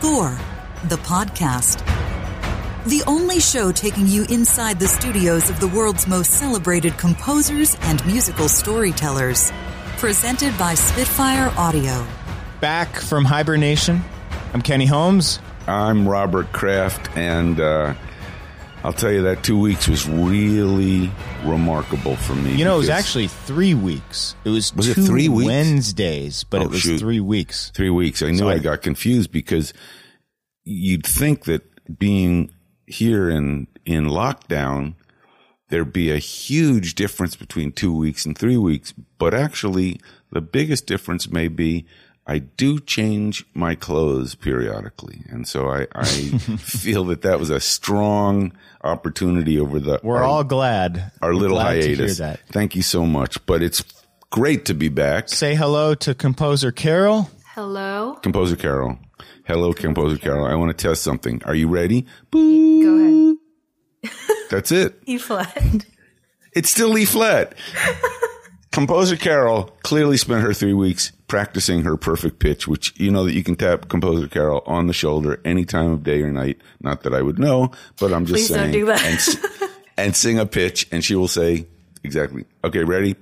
Score, the podcast. The only show taking you inside the studios of the world's most celebrated composers and musical storytellers. Presented by Spitfire Audio. Back from hibernation, I'm Kenny Holmes. I'm Robert Kraft, and I'll tell you that 2 weeks was really remarkable for me. You know, it was actually 3 weeks. It was 2 3 weeks? Wednesdays, but it was 3 weeks. 3 weeks. I knew I got confused because you'd think that being here in lockdown, there'd be a huge difference between 2 weeks and 3 weeks. But actually, the biggest difference may be I do change my clothes periodically. And so I feel that was a strong opportunity over We're all glad. Our little glad hiatus. to hear that. Thank you so much. But it's great to be back. Say hello to Composer Carol. Hello. Composer Carol. Hello, Composer Carol. I want to test something. Are you ready? Boo. Go ahead. That's it. E flat. It's still E flat. Composer Carol clearly spent her 3 weeks practicing her perfect pitch, which you know that you can tap Composer Carol on the shoulder any time of day or night. Not that I would know, but I'm just Please saying. don't do that. and sing a pitch, and she will say exactly. Okay, ready?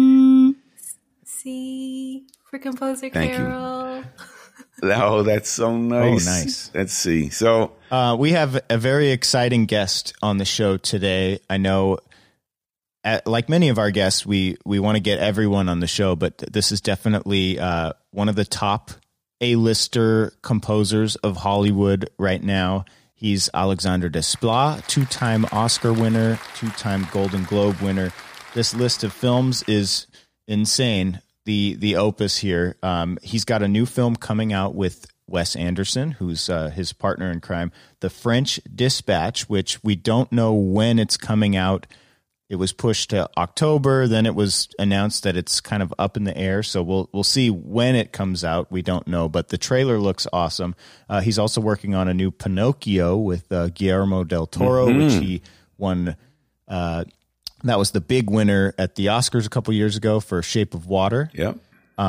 C for Composer Thank you. Carol. Oh, that's so nice. Oh, nice. Let's see. So we have a very exciting guest on the show today. I know, like many of our guests, we want to get everyone on the show, but this is definitely one of the top A-lister composers of Hollywood right now. He's Alexandre Desplat, two-time Oscar winner, two-time Golden Globe winner. This list of films is insane. The opus here. He's got a new film coming out with Wes Anderson, who's his partner in crime, The French Dispatch, which we don't know when it's coming out. It was pushed to October, then it was announced that it's kind of up in the air, so we'll see when it comes out. We don't know, but the trailer looks awesome. He's also working on a new Pinocchio with Guillermo del Toro, which he won. That was the big winner at the Oscars a couple years ago for Shape of Water. Yep.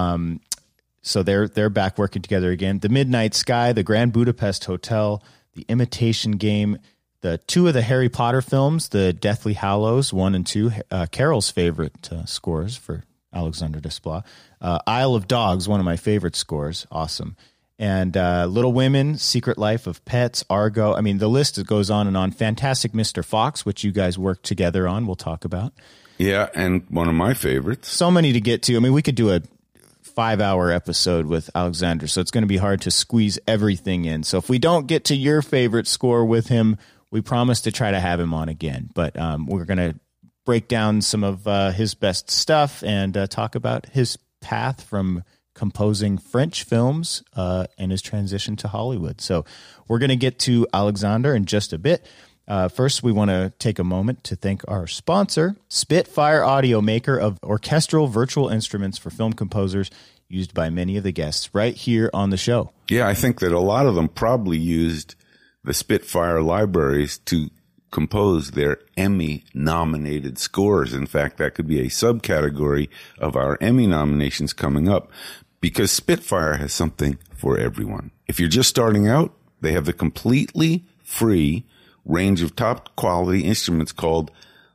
So they're back working together again. The Midnight Sky, The Grand Budapest Hotel, The Imitation Game, the two of the Harry Potter films, the Deathly Hallows 1 and 2, Carol's favorite scores for Alexandre Desplat. Isle of Dogs, one of my favorite scores, awesome. And Little Women, Secret Life of Pets, Argo. I mean, the list goes on and on. Fantastic Mr. Fox, which you guys worked together on, we'll talk about. Yeah, and one of my favorites. So many to get to. I mean, we could do a 5-hour episode with Alexandre, so it's going to be hard to squeeze everything in. So if we don't get to your favorite score with him, we promise to try to have him on again. But we're going to break down some of his best stuff and talk about his path from composing French films and his transition to Hollywood. So we're going to get to Alexandre in just a bit. First, we want to take a moment to thank our sponsor, Spitfire Audio, maker of orchestral virtual instruments for film composers used by many of the guests right here on the show. Yeah, I think that a lot of them probably used the Spitfire libraries to compose their Emmy-nominated scores. In fact, that could be a subcategory of our Emmy nominations coming up, because Spitfire has something for everyone. If you're just starting out, they have the completely free range of top-quality instruments called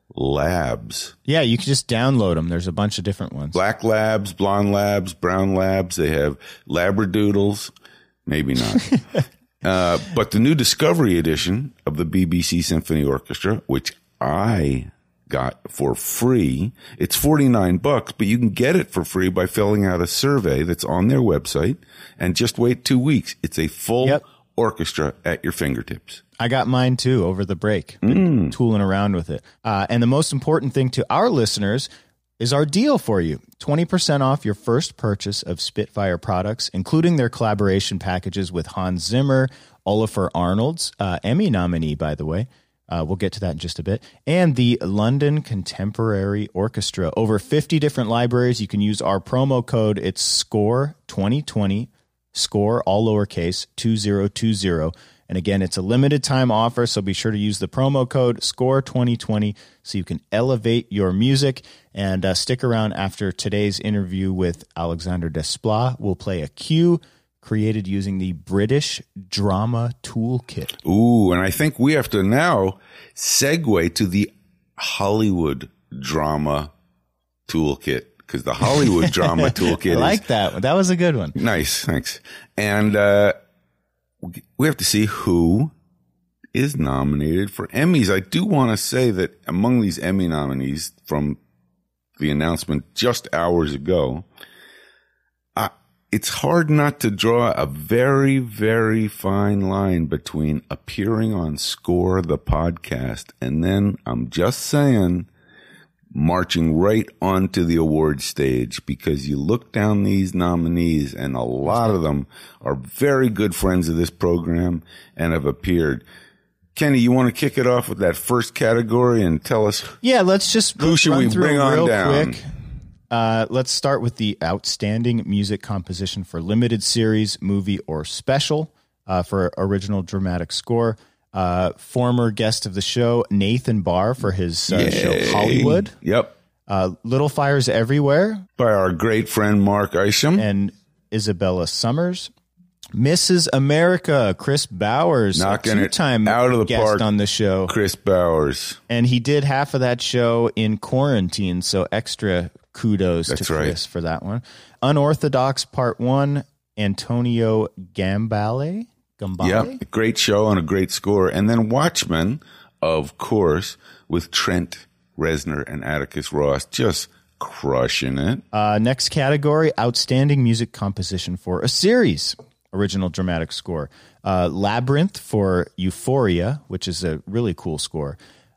Labs. Yeah, you can just download them. There's a bunch of different ones. Black Labs, Blonde Labs, Brown Labs. They have Labradoodles. Maybe not. But the new Discovery edition of the BBC Symphony Orchestra, which I got for free, it's $49, but you can get it for free by filling out a survey that's on their website, and just wait 2 weeks. It's a full orchestra at your fingertips. I got mine too over the break, been tooling around with it. And the most important thing to our listeners is our deal for you. 20% off your first purchase of Spitfire products, including their collaboration packages with Hans Zimmer, Olafur Arnolds, Emmy nominee, by the way. We'll get to that in just a bit. And the London Contemporary Orchestra. Over 50 different libraries. You can use our promo code. It's SCORE 2020, SCORE, all lowercase, 2020. And again, it's a limited time offer, so be sure to use the promo code SCORE 2020 so you can elevate your music. And stick around after today's interview with Alexandre Desplat. We'll play a cue created using the British Drama Toolkit. Ooh, and I think we have to now segue to the Hollywood Drama Toolkit, because the Hollywood Drama Toolkit I like that one. That was a good one. Nice, thanks. And we have to see who is nominated for Emmys. I do want to say that among these Emmy nominees from the announcement just hours ago, it's hard not to draw a very, very fine line between appearing on Score the podcast and then, I'm just saying, marching right onto the award stage, because you look down these nominees and a lot of them are very good friends of this program and have appeared. Kenny, you want to kick it off with that first category and tell us? Yeah, let's who should we bring on real down? Quick. Let's start with the Outstanding Music Composition for Limited Series, Movie, or Special for Original Dramatic Score. Former guest of the show, Nathan Barr, for his show Hollywood. Yep. Little Fires Everywhere. By our great friend Mark Isham. And Isabella Summers. Mrs. America, Chris Bowers. Knocking it two-time out of the guest park on the show. Chris Bowers. And he did half of that show in quarantine, so extra kudos to Chris for that one. Unorthodox Part 1, Antonio Gambale. Yeah, a great show and a great score. And then Watchmen, of course, with Trent Reznor and Atticus Ross, just crushing it. Next category, Outstanding Music Composition for a Series, Original Dramatic Score. Labyrinth for Euphoria, which is a really cool score.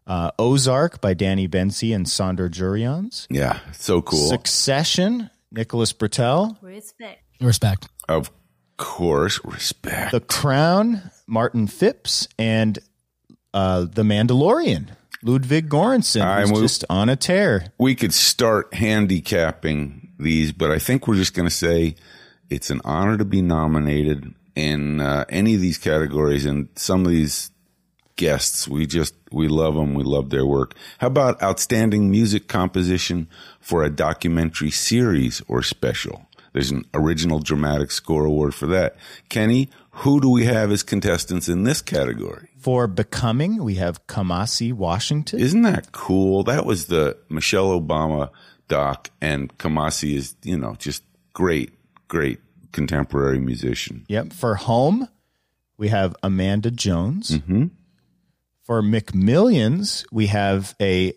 Ozark by Danny Bensi and Sandor Jurians. Yeah, so cool. Succession, Nicholas Britell. Respect. Of course, respect. The Crown, Martin Phipps, and The Mandalorian, Ludwig Göransson, who's just on a tear. We could start handicapping these, but I think we're just going to say it's an honor to be nominated in any of these categories, and some of these guests, we love them. We love their work. How about Outstanding Music Composition for a Documentary Series or Special? There's an Original Dramatic Score award for that. Kenny, who do we have as contestants in this category? For Becoming, we have Kamasi Washington. Isn't that cool? That was the Michelle Obama doc, and Kamasi is, just great contemporary musician. Yep. For Home, we have Amanda Jones. Mm-hmm. For McMillions, we have a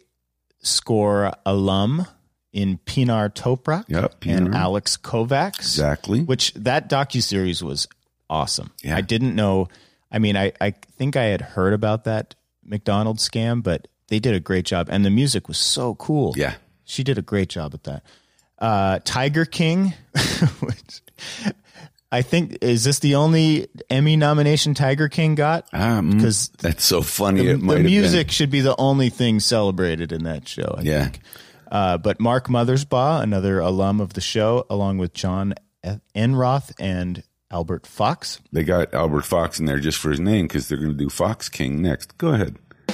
score alum in Pinar Toprak and Alex Kovacs. Exactly. Which that docuseries was awesome. Yeah. I didn't know. I mean, I think I had heard about that McDonald's scam, but they did a great job. And the music was so cool. Yeah. She did a great job at that. Tiger King, which I think, is this the only Emmy nomination Tiger King got? Because that's so funny. The music should be the only thing celebrated in that show, I think. But Mark Mothersbaugh, another alum of the show, along with John Enroth and Albert Fox. They got Albert Fox in there just for his name because they're going to do Fox King next. Go ahead.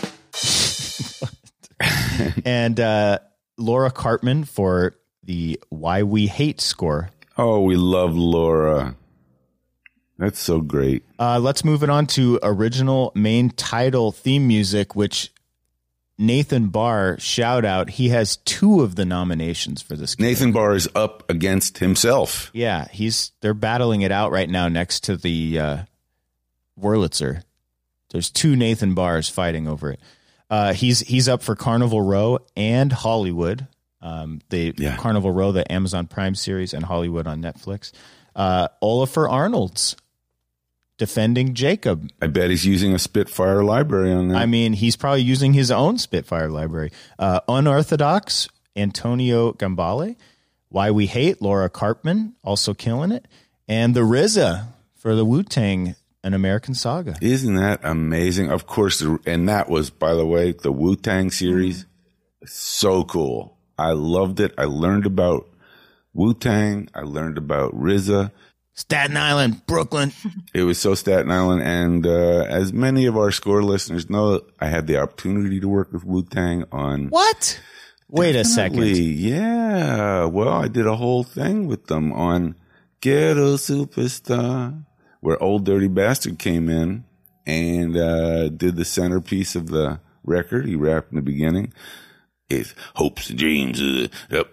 And Laura Cartman for the Why We Hate score. Oh, we love Laura. That's so great. Let's move it on to original main title theme music, which Nathan Barr, shout out. He has 2 of the nominations for this game. Nathan Barr is up against himself. Yeah, they're battling it out right now next to the Wurlitzer. There's 2 Nathan Barrs fighting over it. He's up for Carnival Row and Hollywood. Carnival Row, the Amazon Prime series, and Hollywood on Netflix. Oliver Arnold's Defending Jacob. I bet he's using a Spitfire library on that. I mean, he's probably using his own Spitfire library. Unorthodox, Antonio Gambale. Why We Hate, Laura Cartman, also killing it. And the RZA for the Wu-Tang, An American Saga. Isn't that amazing? Of course, and that was, by the way, the Wu-Tang series. So cool. I loved it. I learned about Wu-Tang. I learned about RZA. Staten Island, Brooklyn. It was so Staten Island. And as many of our Score listeners know, I had the opportunity to work with Wu-Tang on... What? Wait a second. Yeah. Well, I did a whole thing with them on Ghetto Superstar, where Old Dirty Bastard came in and did the centerpiece of the record. He rapped in the beginning. It's hopes and dreams. And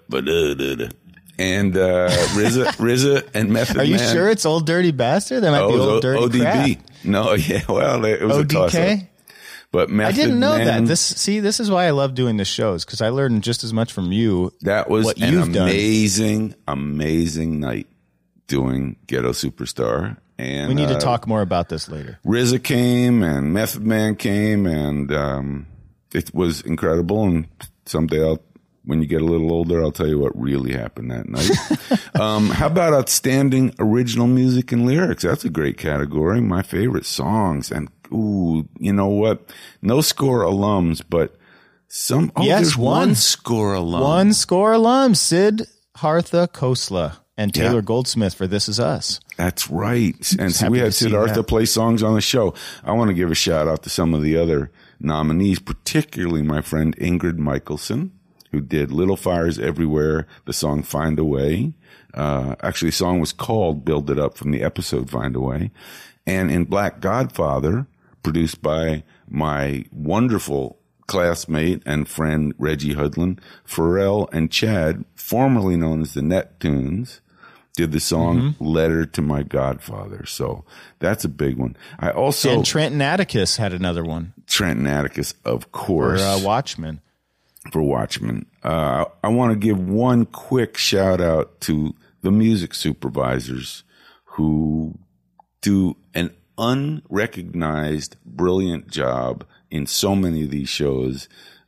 RZA and Method Man. Are you sure it's Old Dirty Bastard? That might be Old Dirty ODB. Crap. No, yeah, well, it was a toss-up. ODK? But Method I didn't know Man, that. This is why I love doing the shows, because I learned just as much from you. that was what an you've done. amazing night doing Ghetto Superstar. And We need to talk more about this later. RZA came and Method Man came, and it was incredible. And someday when you get a little older, I'll tell you what really happened that night. How about outstanding original music and lyrics? That's a great category. My favorite songs. And, ooh, you know what? No score alums, but there's one score alum. One score alum, Sid Hartha Khosla and Taylor Goldsmith for This Is Us. That's right. And so happy we to had see Sid Hartha that. play songs on the show. I want to give a shout out to some of the other nominees, particularly my friend Ingrid Michaelson, who did Little Fires Everywhere, the song Find a Way. Actually, the song was called Build It Up from the episode Find a Way. And in Black Godfather, produced by my wonderful classmate and friend Reggie Hudlin, Pharrell and Chad, formerly known as the Neptunes, did the song Letter to My Godfather. So that's a big one. I also... And Trenton Atticus had another one Trenton Atticus, of for course. Watchmen. For Watchmen. I want to give one quick shout out to the music supervisors who do an unrecognized, brilliant job in so many of these shows.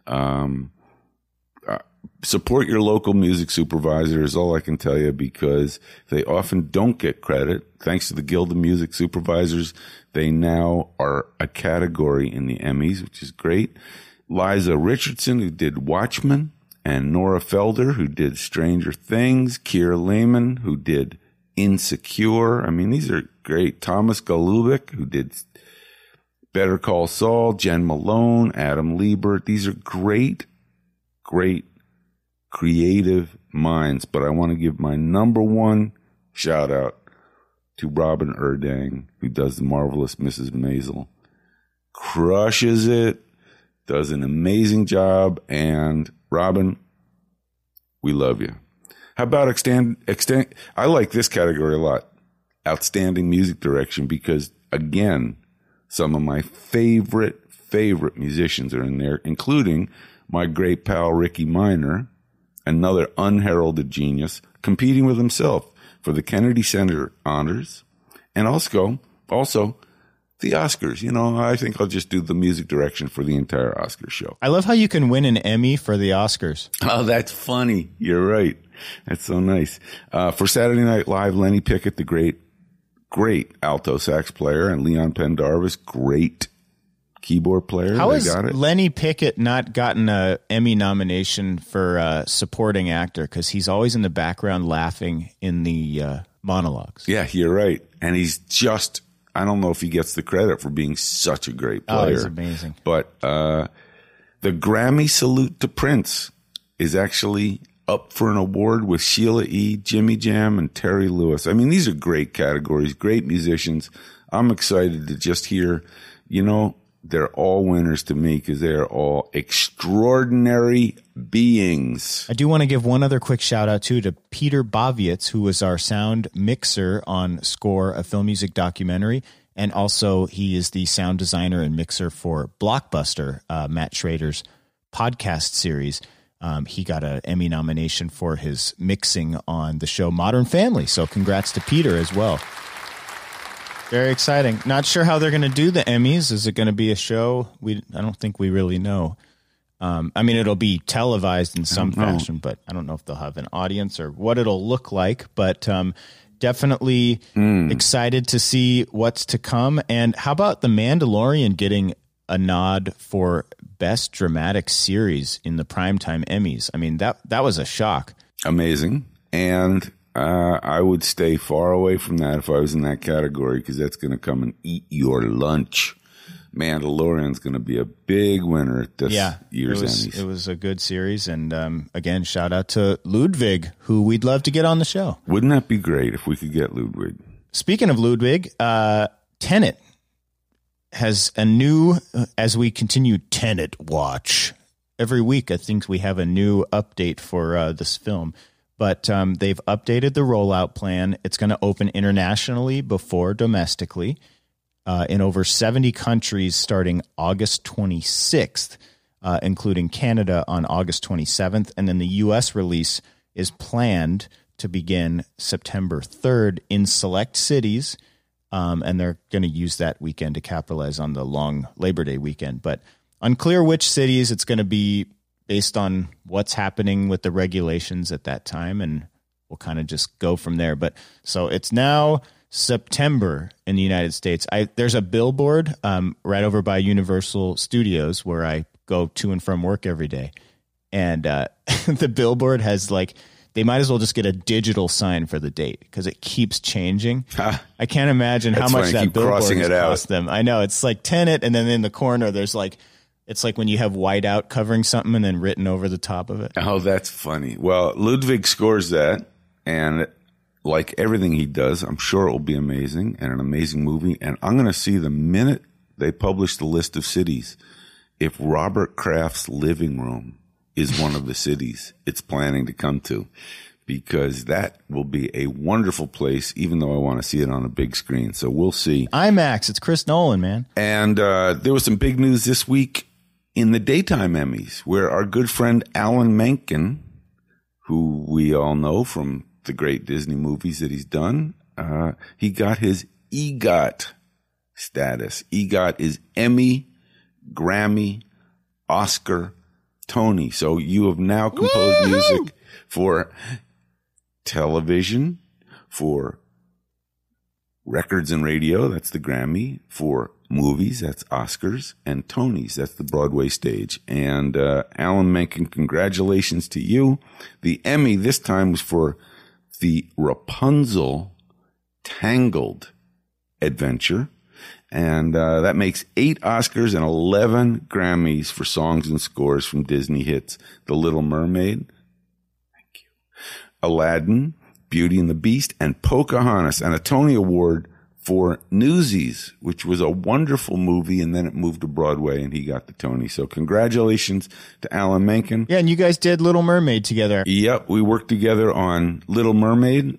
Support your local music supervisor is all I can tell you, because they often don't get credit. Thanks to the Guild of Music Supervisors, they now are a category in the Emmys, which is great. Liza Richardson, who did Watchmen, and Nora Felder, who did Stranger Things, Keira Lehman, who did Insecure. I mean, these are great. Thomas Golubic, who did Better Call Saul, Jen Malone, Adam Liebert. These are great, great creative minds. But I want to give my number one shout out to Robin Erdang, who does The Marvelous Mrs. Maisel. Crushes it. Does an amazing job, and Robin, we love you. How about extend? I like this category a lot. Outstanding music direction, because again, some of my favorite musicians are in there, including my great pal Ricky Minor, another unheralded genius, competing with himself for the Kennedy Center honors, and also the Oscars. You know, I think I'll just do the music direction for the entire Oscars show. I love how you can win an Emmy for the Oscars. Oh, that's funny. You're right. That's so nice. For Saturday Night Live, Lenny Pickett, the great alto sax player, and Leon Pendarvis, great keyboard player. How They has got it. Lenny Pickett not gotten a Emmy nomination for supporting actor? Because he's always in the background laughing in the monologues. Yeah, you're right. And he's just, I don't know if he gets the credit for being such a great player. Oh, he's amazing. But the Grammy salute to Prince is actually up for an award with Sheila E., Jimmy Jam, and Terry Lewis. I mean, these are great categories, great musicians. I'm excited to just hear, you know, they're all winners to me because they're all extraordinary beings. I do want to give one other quick shout out too to Peter Bovietz, who was our sound mixer on Score, a film music documentary. And also he is the sound designer and mixer for Blockbuster, Matt Schrader's podcast series. He got an Emmy nomination for his mixing on the show Modern Family. So congrats to Peter as well. Very exciting. Not sure how they're going to do the Emmys. Is it going to be a show? I don't think we really know. I mean, it'll be televised in some fashion, but I don't know if they'll have an audience or what it'll look like. But definitely excited to see what's to come. And how about The Mandalorian getting a nod for Best Dramatic Series in the Primetime Emmys? I mean, that was a shock. Amazing. And I would stay far away from that if I was in that category, because that's going to come and eat your lunch. Mandalorian's going to be a big winner at this year's Emmys. It was a good series. And again, shout out to Ludwig, who we'd love to get on the show. Wouldn't that be great if we could get Ludwig? Speaking of Ludwig, Tenet has a new, as we continue Tenet Watch, every week I think we have a new update for this film. But they've updated the rollout plan. It's going to open internationally before domestically in over 70 countries starting August 26th, including Canada on August 27th. And then the U.S. release is planned to begin September 3rd in select cities. And they're going to use that weekend to capitalize on the long Labor Day weekend. But unclear which cities. It's going to be based on what's happening with the regulations at that time, and we'll kind of just go from there. But so it's now September in the United States. There's a billboard right over by Universal Studios where I go to and from work every day. And the billboard has they might as well just get a digital sign for the date because it keeps changing. I can't imagine how much that billboard has cost them. I know. It's like Tenet, and then in the corner there's it's like when you have whiteout covering something and then written over the top of it. Oh, that's funny. Well, Ludwig scores that, and like everything he does, I'm sure it will be amazing and an amazing movie. And I'm going to see the minute they publish the list of cities, if Robert Kraft's living room is one of the cities it's planning to come to, because that will be a wonderful place, even though I want to see it on a big screen. So we'll see. IMAX, it's Chris Nolan, man. And there was some big news this week in the daytime Emmys, where our good friend Alan Menken, who we all know from the great Disney movies that he's done, he got his EGOT status. EGOT is Emmy, Grammy, Oscar, Tony. So you have now composed music for television, for records and radio, that's the Grammy, for movies, that's Oscars, and Tonys, that's the Broadway stage. And Alan Menken, congratulations to you. The Emmy this time was for the Rapunzel Tangled adventure. And that makes 8 Oscars and 11 Grammys for songs and scores from Disney hits The Little Mermaid, thank you, Aladdin, Beauty and the Beast, and Pocahontas, and a Tony Award for Newsies, which was a wonderful movie, and then it moved to Broadway, and he got the Tony. So congratulations to Alan Menken. Yeah, and you guys did Little Mermaid together. Yep, we worked together on Little Mermaid.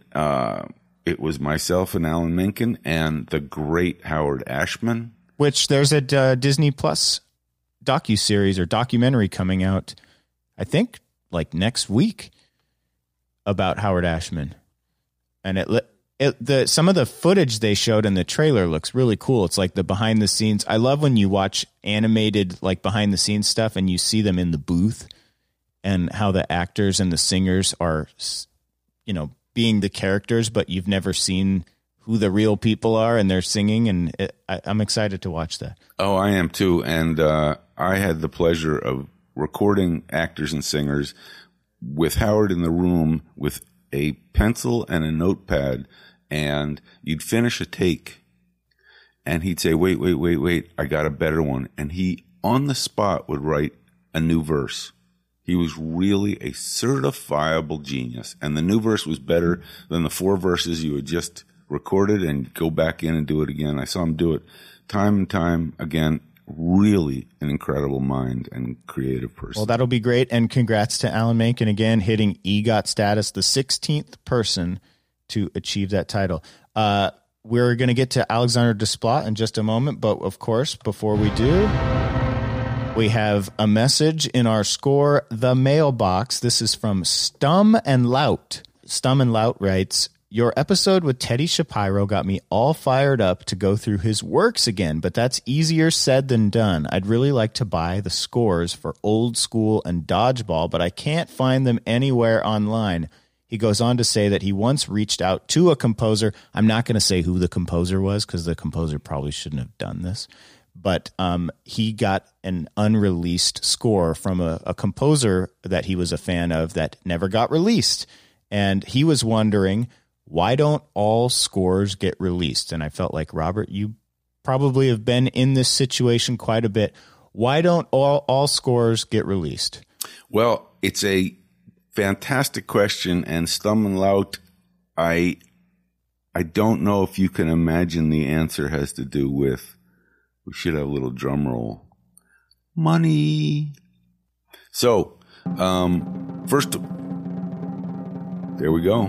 It was myself and Alan Menken and the great Howard Ashman. Which there's a Disney Plus docuseries or documentary coming out, I think, next week about Howard Ashman. And some of the footage they showed in the trailer looks really cool. It's like the behind the scenes. I love when you watch animated behind the scenes stuff and you see them in the booth and how the actors and the singers are, being the characters, but you've never seen who the real people are and they're singing. And I'm excited to watch that. Oh, I am too. And I had the pleasure of recording actors and singers with Howard in the room with a pencil and a notepad, and you'd finish a take and he'd say, wait, I got a better one. And he on the spot would write a new verse. He was really a certifiable genius. And the new verse was better than the 4 verses you had just recorded and go back in and do it again. I saw him do it time and time again. Really an incredible mind and creative person. Well, that'll be great. And congrats to Alan Menken again, hitting EGOT status, the 16th person to achieve that title. We're going to get to Alexander Desplat in just a moment. But of course, before we do, we have a message in our score, the mailbox. This is from Stum and Lout. Stum and Lout writes, your episode with Teddy Shapiro got me all fired up to go through his works again, but that's easier said than done. I'd really like to buy the scores for Old School and Dodgeball, but I can't find them anywhere online. He goes on to say that he once reached out to a composer. I'm not going to say who the composer was because the composer probably shouldn't have done this. But he got an unreleased score from a composer that he was a fan of that never got released. And he was wondering, why don't all scores get released? And I felt like, Robert, you probably have been in this situation quite a bit. Why don't all scores get released? Well, it's a fantastic question, and Stum and Laut, I don't know if you can imagine the answer has to do with, we should have a little drum roll, money. So, first, there we go.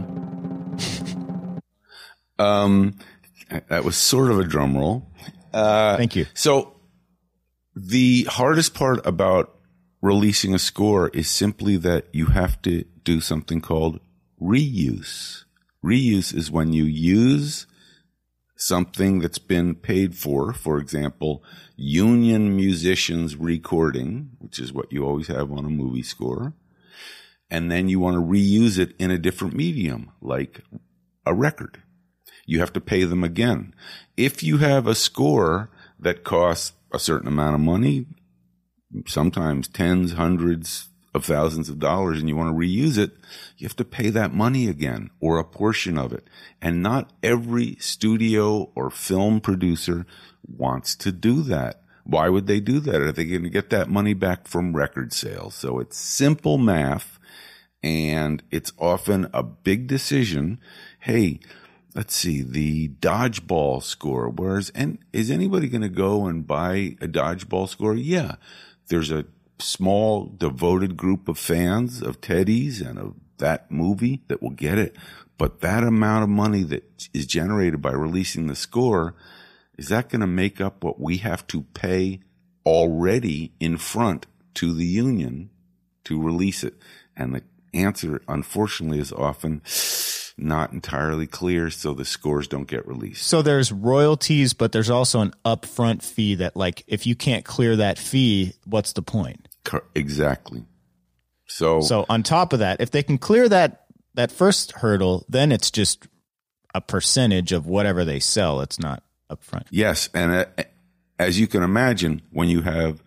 That was sort of a drum roll. Thank you. So the hardest part about releasing a score is simply that you have to do something called reuse. Reuse is when you use something that's been paid for example, union musicians recording, which is what you always have on a movie score, and then you want to reuse it in a different medium, like a record. You have to pay them again. If you have a score that costs a certain amount of money, sometimes tens, hundreds of thousands of dollars, and you want to reuse it, you have to pay that money again, or a portion of it. And not every studio or film producer wants to do that. Why would they do that? Are they going to get that money back from record sales? So it's simple math, and it's often a big decision. Hey, let's see, the dodgeball score. Is anybody going to go and buy a dodgeball score? Yeah. There's a small, devoted group of fans of Teddy's and of that movie that will get it. But that amount of money that is generated by releasing the score, is that going to make up what we have to pay already in front to the union to release it? And the answer, unfortunately, is often not entirely clear, so the scores don't get released. So there's royalties, but there's also an upfront fee that, like, if you can't clear that fee, what's the point? Exactly. So on top of that, if they can clear that first hurdle, then it's just a percentage of whatever they sell. It's not upfront. Yes, and as you can imagine, when you have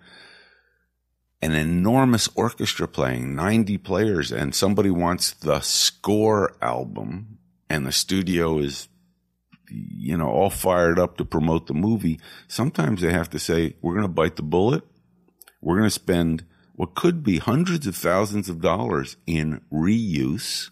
an enormous orchestra playing, 90 players, and somebody wants the score album, and the studio is, all fired up to promote the movie, sometimes they have to say, we're going to bite the bullet. We're going to spend what could be hundreds of thousands of dollars in reuse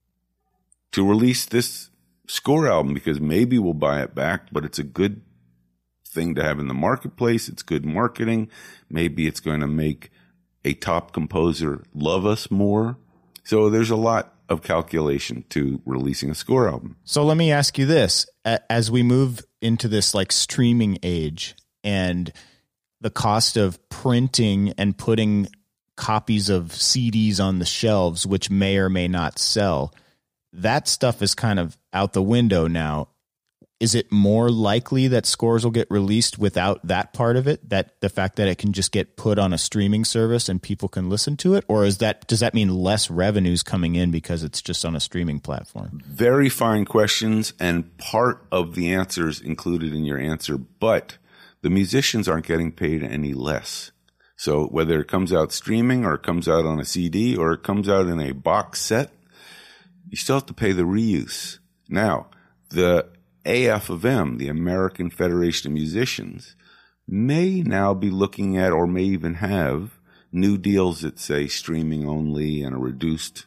to release this score album, because maybe we'll buy it back, but it's a good thing to have in the marketplace. It's good marketing. Maybe it's going to make a top composer love us more. So there's a lot of calculation to releasing a score album. So let me ask you this. As we move into this like streaming age, and the cost of printing and putting copies of CDs on the shelves, which may or may not sell, that stuff is kind of out the window now. Is it more likely that scores will get released without that part of it, that the fact that it can just get put on a streaming service and people can listen to it? Or does that mean less revenues coming in because it's just on a streaming platform? Very fine questions, and part of the answers included in your answer, but the musicians aren't getting paid any less. So whether it comes out streaming or it comes out on a CD or it comes out in a box set, you still have to pay the reuse. Now, the AF&M, the American Federation of Musicians, may now be looking at, or may even have, new deals that say streaming only and a reduced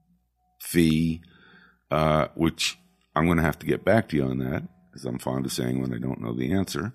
fee, which I'm going to have to get back to you on that, because I'm fond of saying when I don't know the answer.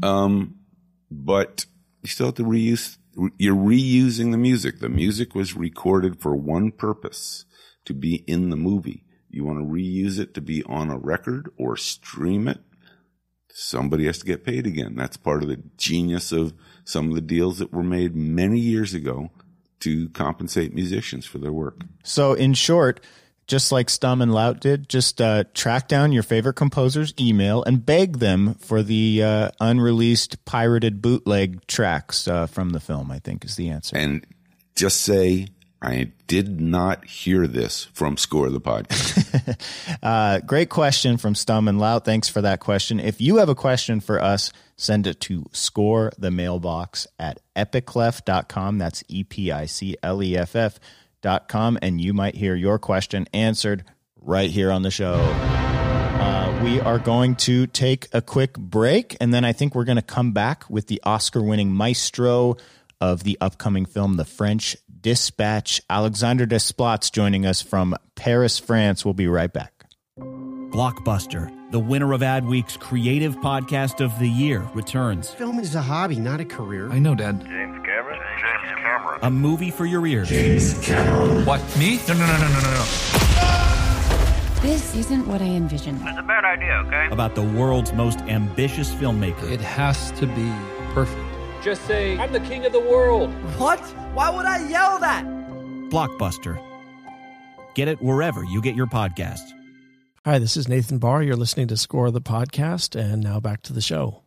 But you still have to reuse. You're reusing the music. The music was recorded for one purpose, to be in the movie. You want to reuse it to be on a record or stream it, somebody has to get paid again. That's part of the genius of some of the deals that were made many years ago to compensate musicians for their work. So in short, just like Stum and Laut did, just track down your favorite composer's email and beg them for the unreleased pirated bootleg tracks from the film, I think is the answer. And just say, I did not hear this from Score the Podcast. Great question from Stum and Laut. Thanks for that question. If you have a question for us, send it to scorethemailbox@epicleff.com. That's EPICLEFF.com, and you might hear your question answered right here on the show. We are going to take a quick break, and then I think we're going to come back with the Oscar-winning maestro of the upcoming film, The French Dispatch, Alexandre Desplat, joining us from Paris, France. We'll be right back. Blockbuster, the winner of Adweek's Creative Podcast of the Year, returns. Film is a hobby, not a career. I know, Dad. James Cameron? James Cameron. A movie for your ears. James Cameron. What, me? No. This isn't what I envisioned. It's a bad idea, okay? About the world's most ambitious filmmaker. It has to be perfect. Just say, I'm the king of the world. What? Why would I yell that? Blockbuster. Get it wherever you get your podcasts. Hi, this is Nathan Barr. You're listening to Score the Podcast, and now back to the show.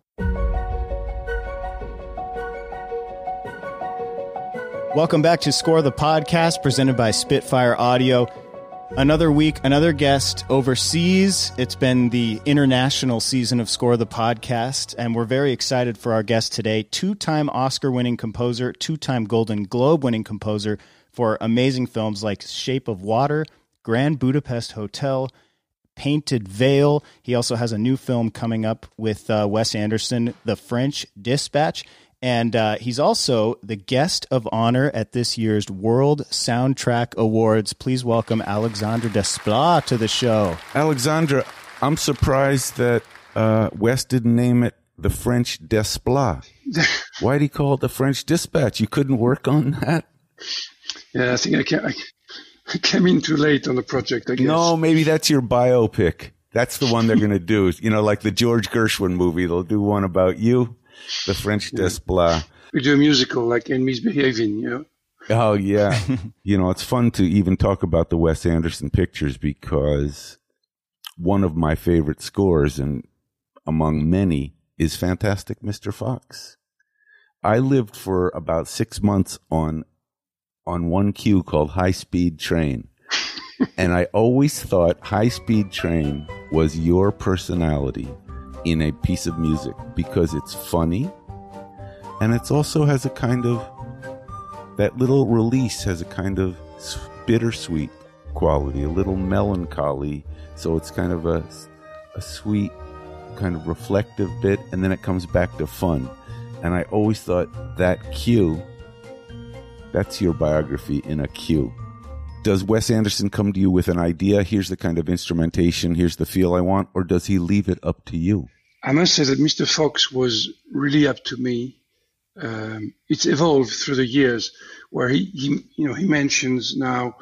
Welcome back to Score the Podcast, presented by Spitfire Audio. Another week, another guest overseas. It's been the international season of Score the Podcast, and we're very excited for our guest today. Two-time Oscar-winning composer, two-time Golden Globe-winning composer for amazing films like Shape of Water, Grand Budapest Hotel, Painted Veil. He also has a new film coming up with Wes Anderson, The French Dispatch. And he's also the guest of honor at this year's World Soundtrack Awards. Please welcome Alexandre Desplat to the show. Alexandre, I'm surprised that Wes didn't name it The French Desplat. Why did he call it The French Dispatch? You couldn't work on that? Yeah, I think I came in too late on the project, I guess. No, maybe that's your biopic. That's the one they're going to do. You know, like the George Gershwin movie. They'll do one about you, The French Desplat. We do a musical like In Misbehaving, you know? Oh, yeah. You know, it's fun to even talk about the Wes Anderson pictures because one of my favorite scores, and among many, is Fantastic Mr. Fox. I lived for about 6 months on one cue called High Speed Train. And I always thought High Speed Train was your personality in a piece of music because it's funny and it also has a kind of, that little release has a kind of bittersweet quality, a little melancholy. So it's kind of a sweet, kind of reflective bit, and then it comes back to fun. And I always thought that cue, that's your biography in a cue. Does Wes Anderson come to you with an idea? Here's the kind of instrumentation. Here's the feel I want. Or does he leave it up to you? I must say that Mr. Fox was really up to me. It's evolved through the years where he mentions now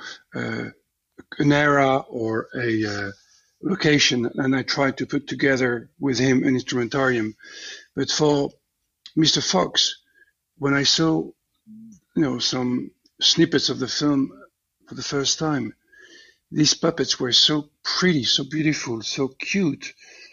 an era or a location, and I try to put together with him an instrumentarium. But for Mr. Fox, when I saw some snippets of the film for the first time, these puppets were so pretty, so beautiful, so cute,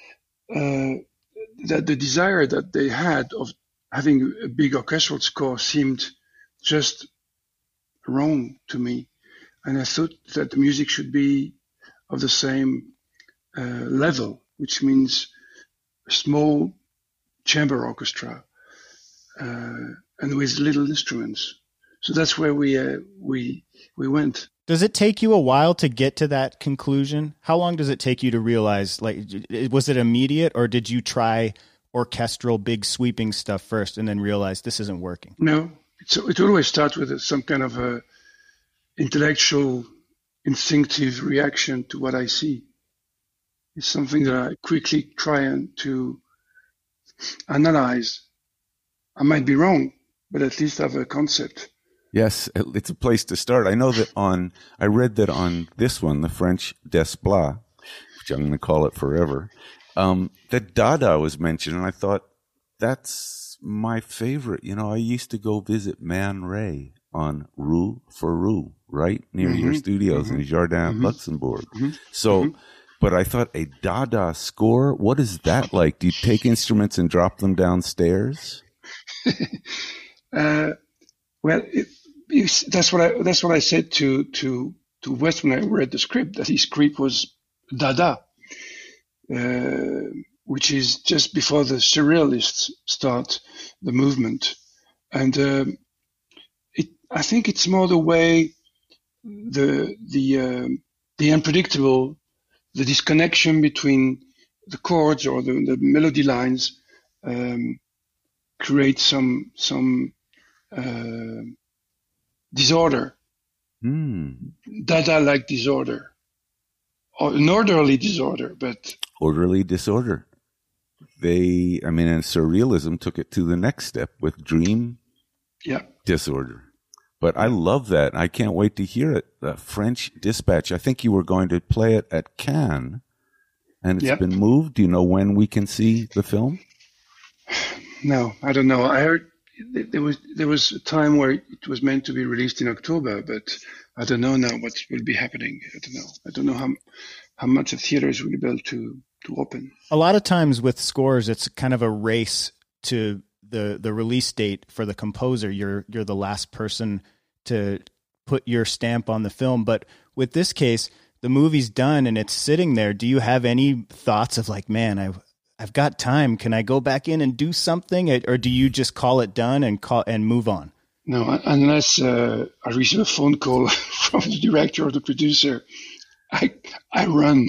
that the desire that they had of having a big orchestral score seemed just wrong to me. And I thought that the music should be of the same level, which means a small chamber orchestra and with little instruments. So that's where we went. Does it take you a while to get to that conclusion? How long does it take you to realize, like, was it immediate, or did you try orchestral, big sweeping stuff first and then realize this isn't working? No, it always starts with some kind of a intellectual, instinctive reaction to what I see. It's something that I quickly try to analyze. I might be wrong, but at least I have a concept. Yes, it's a place to start. I know that I read that on this one, The French Desplat, which I'm going to call it forever, that Dada was mentioned, and I thought, that's my favorite. You know, I used to go visit Man Ray on Rue Ferrou, right near your studios in Jardin, Luxembourg. So, but I thought, a Dada score, what is that like? Do you take instruments and drop them downstairs? Well, that's what I said to Wes when I read the script, that his script was Dada, which is just before the surrealists start the movement. And I think it's more the way the unpredictable, the disconnection between the chords or the melody lines create some disorder, Dada-like disorder, or an orderly disorder, but orderly disorder. And surrealism took it to the next step with dream disorder. But I love that. I can't wait to hear it. French Dispatch. I think you were going to play it at Cannes, and it's been moved. Do you know when we can see the film? No, I don't know. I heard there was a time where it was meant to be released in October, but I don't know now what will be happening. I don't know how much the theaters will be able to open. A lot of times with scores, it's kind of a race to the release date for the composer. You're the last person to put your stamp on the film. But with this case, the movie's done and it's sitting there. Do you have any thoughts of like, man, I've got time. Can I go back in and do something? Or do you just call it done and move on? No, unless I receive a phone call from the director or the producer, I run.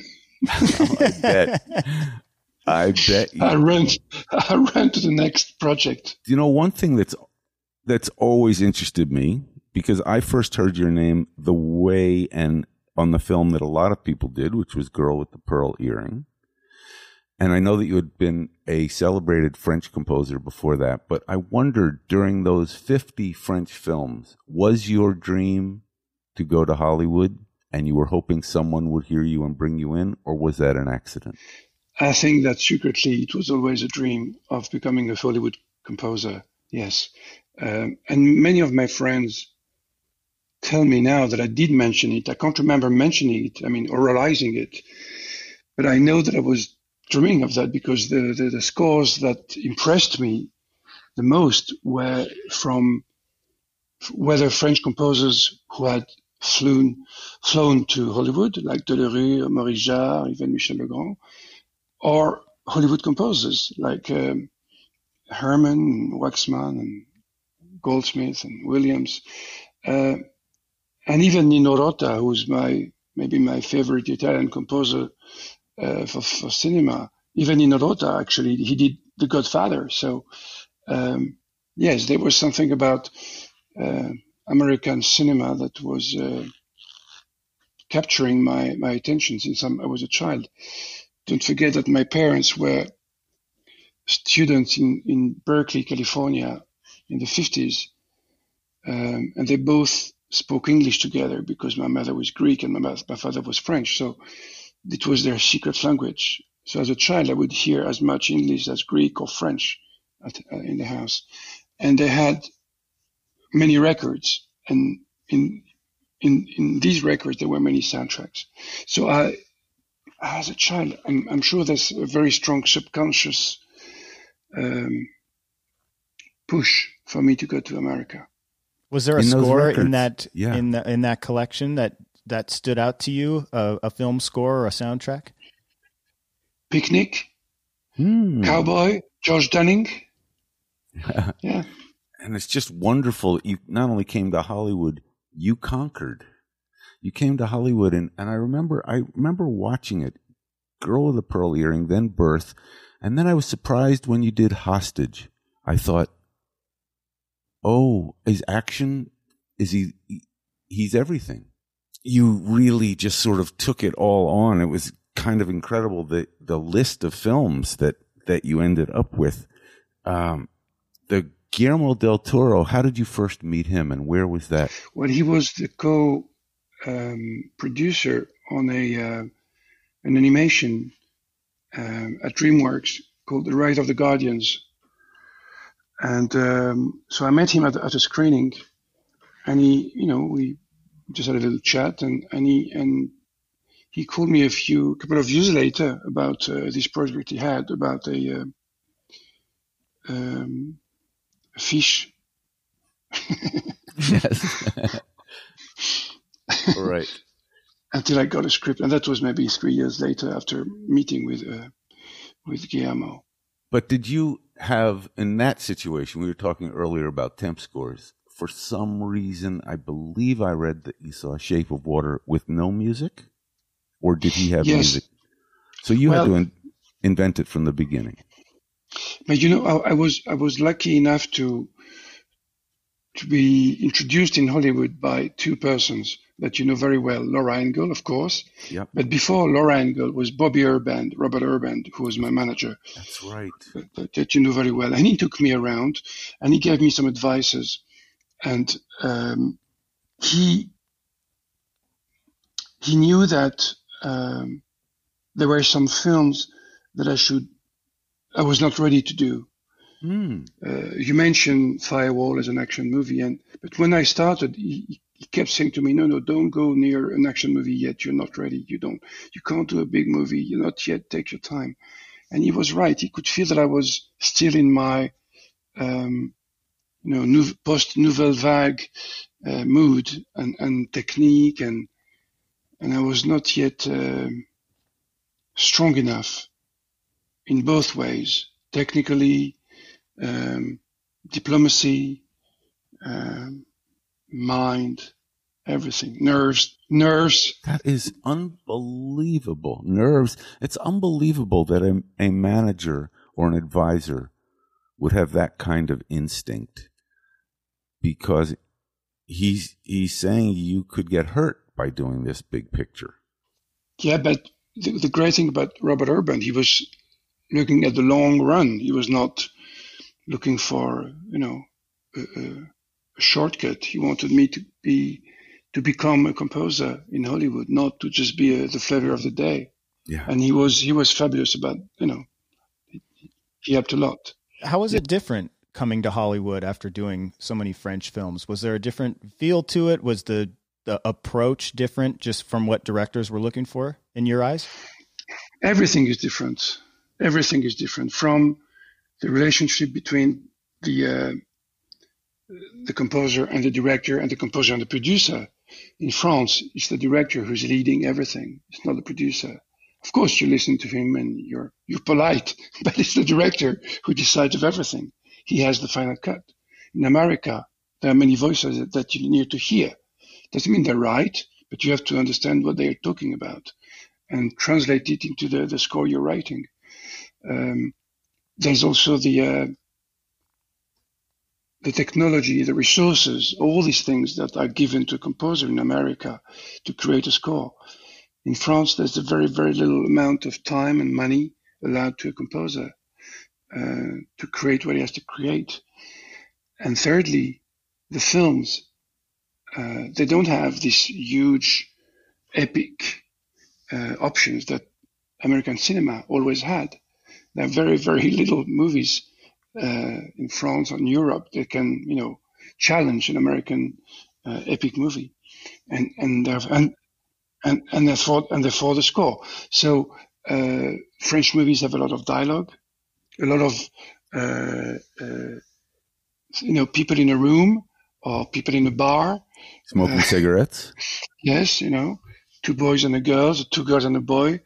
I bet you. I run to the next project. You know, one thing that's always interested me, because I first heard your name the way and on the film that a lot of people did, which was Girl with the Pearl Earring. And I know that you had been a celebrated French composer before that, but I wondered, during those 50 French films, was your dream to go to Hollywood and you were hoping someone would hear you and bring you in, or was that an accident? I think that secretly it was always a dream of becoming a Hollywood composer, yes. And many of my friends tell me now that I did mention it. I can't remember mentioning it, or realizing it. But I know that I was dreaming of that because the scores that impressed me the most were from whether French composers who had flown to Hollywood, like Delerue, Maurice Jarre, even Michel Legrand, or Hollywood composers like Herman, Waxman, and Goldsmith, and Williams, and even Nino Rota, who's maybe my favorite Italian composer for cinema. Even Nino Rota, actually, he did The Godfather. So, yes, there was something about American cinema that was capturing my attention since I was a child. Don't forget that my parents were students in Berkeley, California in the 50s. And they both spoke English together because my mother was Greek and my father was French. So it was their secret language. So as a child, I would hear as much English as Greek or French in the house. And they had many records. And in these records, there were many soundtracks. So as a child, I'm sure there's a very strong subconscious push for me to go to America. Was there a score in that in that collection that stood out to you? A film score or a soundtrack? Picnic, Cowboy, George Dunning. Yeah. And it's just wonderful. You not only came to Hollywood, you conquered. You came to Hollywood, and I remember watching it, Girl with the Pearl Earring, then Birth, and then I was surprised when you did Hostage. I thought, oh, he's everything. You really just sort of took it all on. It was kind of incredible, the list of films that you ended up with. The Guillermo del Toro, how did you first meet him, and where was that? Well, he was the co-producer on an animation at DreamWorks called The Rise of the Guardians. And so I met him at a screening, and we just had a little chat, and he called me a couple of years later about this project he had about a fish. Yes. All right. Until I got a script, and that was maybe 3 years later after meeting with Guillermo. But did you have, in that situation, we were talking earlier about temp scores, for some reason, I believe I read that you saw Shape of Water with no music? Or did he have music? So you had to invent it from the beginning. But I was lucky enough to be introduced in Hollywood by two persons that you know very well. Laura Engel, of course. Yep. But before Laura Engel was Bobby Urband, Robert Urband, who was my manager. That's right. That you know very well. And he took me around and he gave me some advices. And he knew that there were some films that I was not ready to do. You mentioned Firewall as an action movie, but when I started, he kept saying to me, no, don't go near an action movie yet. You're not ready. You can't do a big movie. You're not yet. Take your time. And he was right. He could feel that I was still in my, post Nouvelle Vague mood and technique, and I was not yet strong enough in both ways, technically. Diplomacy, mind, everything, nerves. That is unbelievable. Nerves. It's unbelievable that a manager or an advisor would have that kind of instinct, because he's saying you could get hurt by doing this big picture. Yeah, but the great thing about Robert Urband, he was looking at the long run. He was not looking for, a shortcut. He wanted me to become a composer in Hollywood, not to just be the flavor of the day. Yeah. And he was fabulous about, he helped a lot. How was it different coming to Hollywood after doing so many French films? Was there a different feel to it? Was the approach different just from what directors were looking for in your eyes? Everything is different. Everything is different, from the relationship between the composer and the director, and the composer and the producer. In France, it's the director who's leading everything. It's not the producer. Of course, you listen to him and you're polite, but it's the director who decides of everything. He has the final cut. In America, there are many voices that you need to hear. Doesn't mean they're right, but you have to understand what they're talking about and translate it into the score you're writing. There's also the technology, the resources, all these things that are given to a composer in America to create a score. In France, there's a very, very little amount of time and money allowed to a composer to create what he has to create. And thirdly, the films, they don't have these huge, epic options that American cinema always had. There are very, very little movies in France or in Europe that can, challenge an American epic movie, and therefore the score. So French movies have a lot of dialogue, a lot of people in a room or people in a bar smoking cigarettes. Yes, two boys and a girl, two girls and a boy.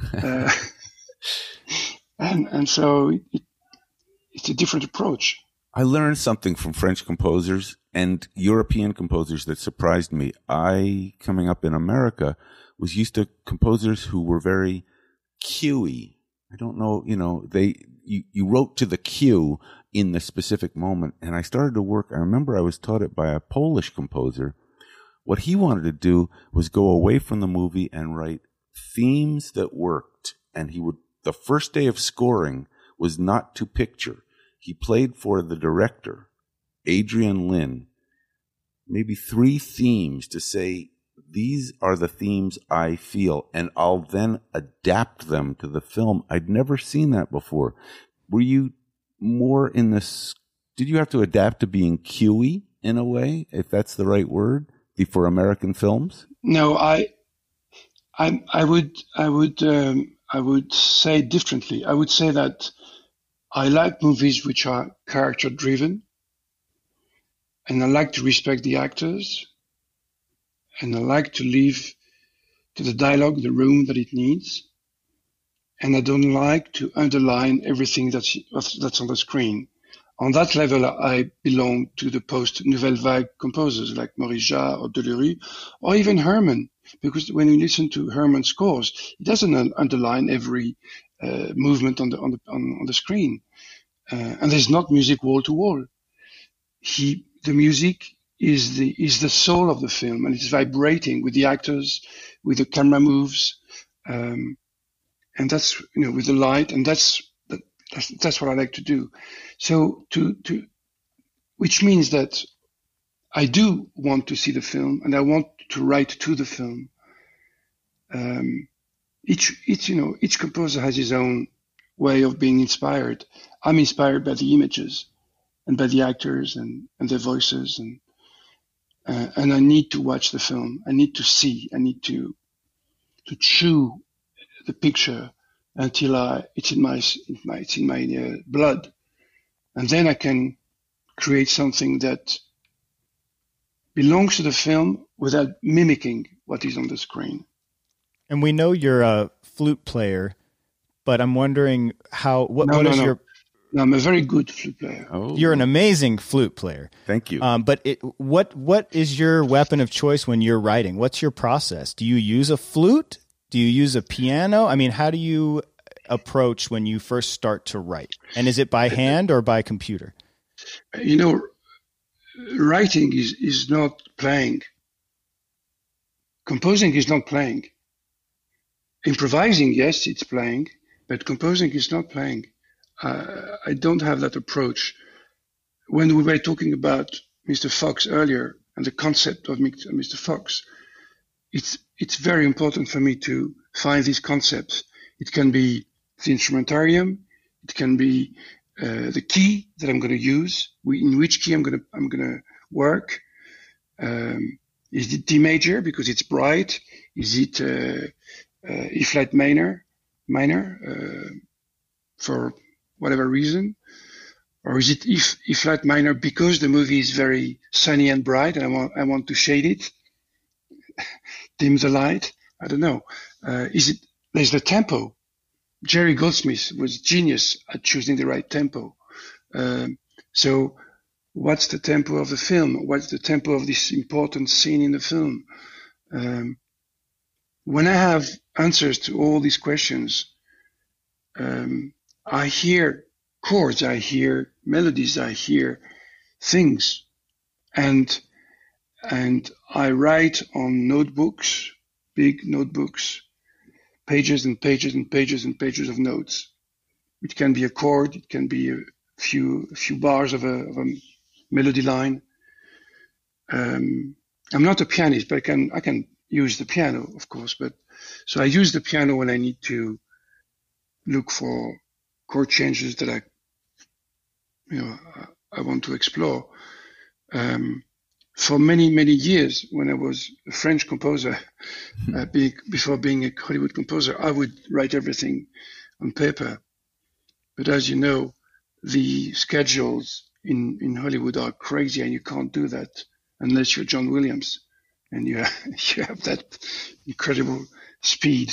And so it's a different approach. I learned something from French composers and European composers that surprised me. I, coming up in America, was used to composers who were very cuey. I don't know, you wrote to the cue in the specific moment. And I started to work. I remember I was taught it by a Polish composer. What he wanted to do was go away from the movie and write themes that worked. And the first day of scoring was not to picture. He played for the director, Adrian Lyne, maybe 3 themes to say, these are the themes I feel, and I'll then adapt them to the film. I'd never seen that before. Were you more in this? Did you have to adapt to being cuey in a way, if that's the right word, for American films? No, I would say differently. I would say that I like movies which are character driven, and I like to respect the actors, and I like to leave to the dialogue the room that it needs, and I don't like to underline everything that's on the screen. On that level, I belong to the post-Nouvelle Vague composers like Maurice Jarre or Delerue, or even Herman, because when you listen to Herman's scores, he doesn't underline every movement on the screen. And there's not music wall to wall. The music is the soul of the film, and it's vibrating with the actors, with the camera moves, and that's, with the light, and that's what I like to do. So which means that I do want to see the film, and I want to write to the film. Each composer has his own way of being inspired. I'm inspired by the images and by the actors and their voices, and I need to watch the film. I need to see. I need to chew the picture until it's in my blood, and then I can create something that belongs to the film without mimicking what is on the screen. And we know you're a flute player, but I'm wondering what is your... No, I'm a very good flute player. Oh. You're an amazing flute player. Thank you. But what is your weapon of choice when you're writing? What's your process? Do you use a flute? Do you use a piano? I mean, how do you approach when you first start to write? And is it by hand or by computer? Writing is not playing. Composing is not playing. Improvising, yes, it's playing, but composing is not playing. I don't have that approach. When we were talking about Mr. Fox earlier and the concept of Mr. Fox, it's very important for me to find these concepts. It can be the instrumentarium, it can be the key that I'm going to use, in which key I'm going to work. Is it D major because it's bright? Is it E flat minor for whatever reason? Or is it E flat minor because the movie is very sunny and bright and I want to shade it, dim the light? I don't know. There's the tempo. Jerry Goldsmith was genius at choosing the right tempo. So what's the tempo of the film? What's the tempo of this important scene in the film? When I have answers to all these questions, I hear chords, I hear melodies, I hear things, and I write on notebooks, big notebooks, pages and pages and pages and pages of notes. It can be a chord, it can be a few bars of a melody line. I'm not a pianist, but I can use the piano, of course. But so I use the piano when I need to look for chord changes that I want to explore. For many years, when I was a French composer, before being a Hollywood composer, I would write everything on paper. But as you know, the schedules in Hollywood are crazy, and you can't do that unless you're John Williams and you have that incredible speed.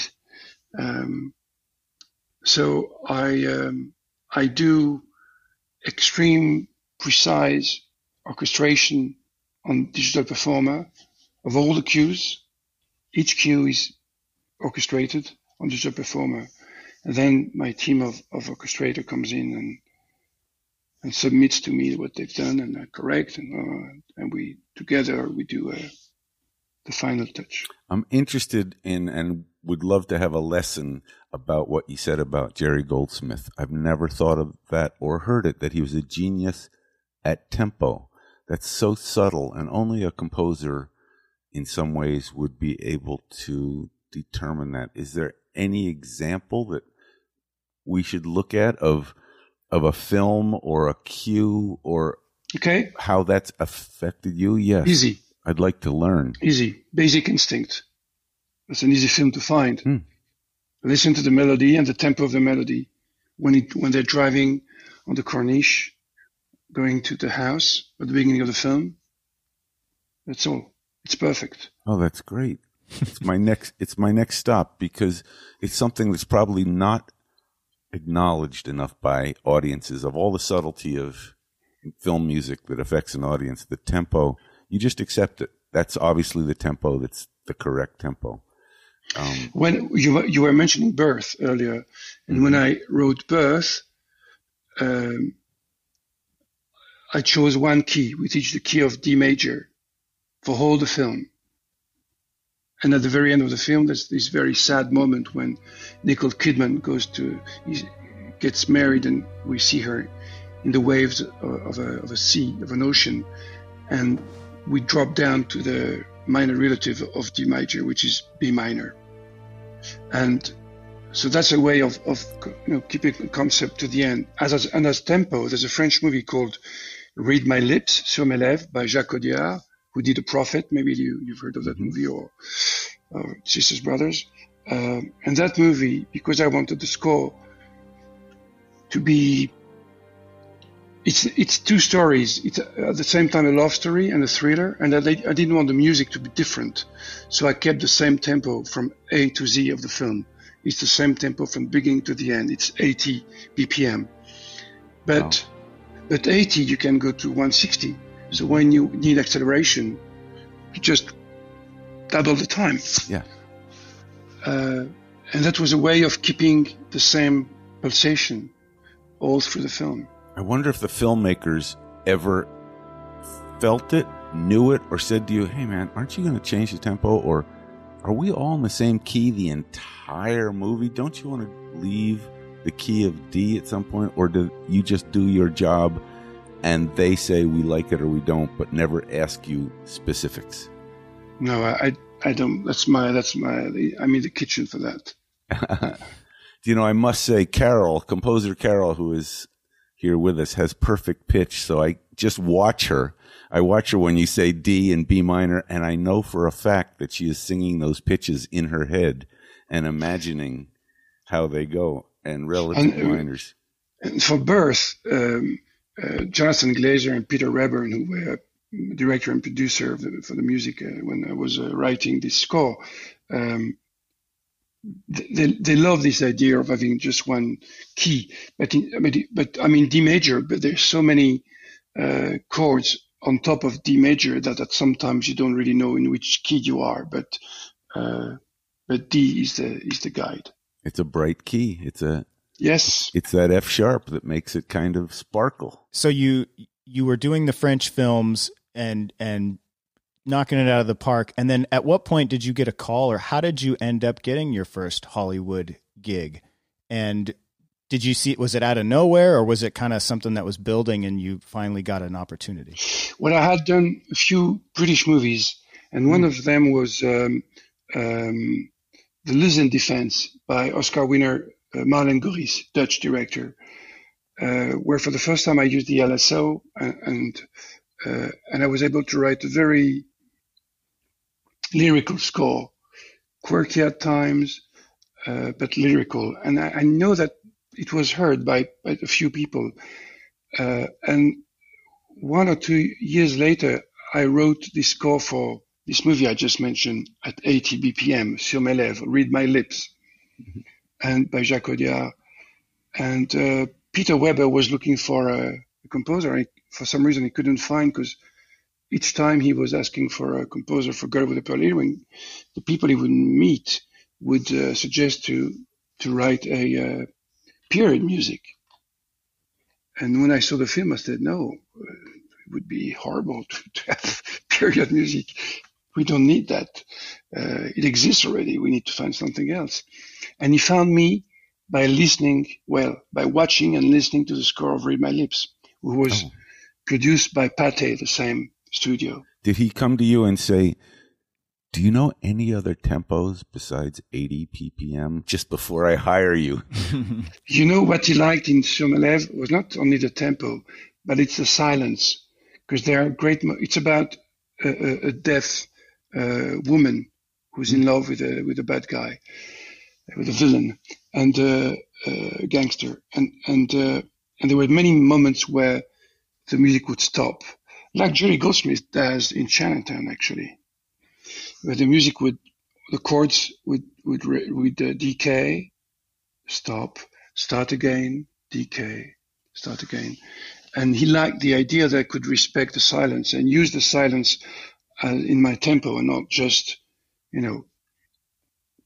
So I do extreme precise orchestration on Digital Performer of all the cues. Each cue is orchestrated on Digital Performer. And then my team of orchestrator comes in and submits to me what they've done, and I correct, and we together we do the final touch. I'm interested in and would love to have a lesson about what you said about Jerry Goldsmith. I've never thought of that or heard it, that he was a genius at tempo. That's so subtle, and only a composer in some ways would be able to determine that. Is there any example that we should look at of a film or a cue or how that's affected you? Yes. Easy. I'd like to learn. Easy. Basic Instinct. That's an easy film to find. Listen to the melody and the tempo of the melody when they're driving on the Corniche, going to the house at the beginning of the film. That's all. It's perfect. Oh, that's great. It's my next stop, because it's something that's probably not acknowledged enough by audiences. Of all the subtlety of film music that affects an audience, the tempo, you just accept it. That's obviously the tempo that's the correct tempo. When you were mentioning Birth earlier, and when I wrote Birth, I chose one key, which is the key of D major, for all the film. And at the very end of the film, there's this very sad moment when Nicole Kidman gets married, and we see her in the waves of a sea, of an ocean, and we drop down to the minor relative of D major, which is B minor. And so that's a way of keeping the concept to the end. As tempo, there's a French movie called Read My Lips, Sur mes lèvres, by Jacques Audiard, who did A Prophet. Maybe you've heard of that movie, or Sisters Brothers. And that movie, because I wanted the score to be, it's two stories. It's at the same time a love story and a thriller, and I didn't want the music to be different. So I kept the same tempo from A to Z of the film. It's the same tempo from beginning to the end. It's 80 BPM. But 80, you can go to 160. So when you need acceleration, you just double the time. Yeah. And that was a way of keeping the same pulsation all through the film. I wonder if the filmmakers ever felt it, knew it, or said to you, hey man, aren't you going to change the tempo? Or are we all in the same key the entire movie? Don't you want to leave the key of D at some point? Or do you just do your job and they say we like it or we don't, but never ask you specifics? No, I don't. I'm in the kitchen for that. I must say, composer Carol, who is here with us, has perfect pitch. So I just watch her. I watch her when you say D and B minor, and I know for a fact that she is singing those pitches in her head and imagining how they go and relative minors. And for Birth, Jonathan Glazer and Peter Rayburn, who were director and producer for the music when I was writing this score, they love this idea of having just one key. But D major, but there's so many chords on top of D major that sometimes you don't really know in which key you are. But D is the guide. It's a bright key. Yes. It's that F sharp that makes it kind of sparkle. So you were doing the French films and knocking it out of the park. And then at what point did you get a call, or how did you end up getting your first Hollywood gig? And did you see, was it out of nowhere, or was it kind of something that was building and you finally got an opportunity? Well, I had done a few British movies, and one of them was The Luz en Defense by Oscar winner Marlene Goris, Dutch director, where for the first time I used the LSO, and I was able to write a very lyrical score, quirky at times, but lyrical. And I know that it was heard by a few people. And 1 or 2 years later, I wrote this score for this movie I just mentioned at 80 BPM, Sur mes lèvres, Read My Lips, and by Jacques Audiard. And Peter Weber was looking for a composer. And for some reason, he couldn't find, because each time he was asking for a composer for Girl with a Pearl Earring, the people he would meet would suggest to write a period music. And when I saw the film, I said, no, it would be horrible to have period music. We don't need that. It exists already. We need to find something else. And he found me by watching and listening to the score of Read My Lips, who was produced by Pathé, the same studio. Did he come to you and say, do you know any other tempos besides 80 ppm just before I hire you? You know what he liked in Sur mes lèvres was not only the tempo, but it's the silence, because there are it's about a deaf woman who's in love with a bad guy, with a villain and a gangster, and there were many moments where the music would stop, like Jerry Goldsmith does in Chinatown, actually, where the chords would decay, stop, start again, decay, start again. And he liked the idea that I could respect the silence and use the silence in my tempo, and not just,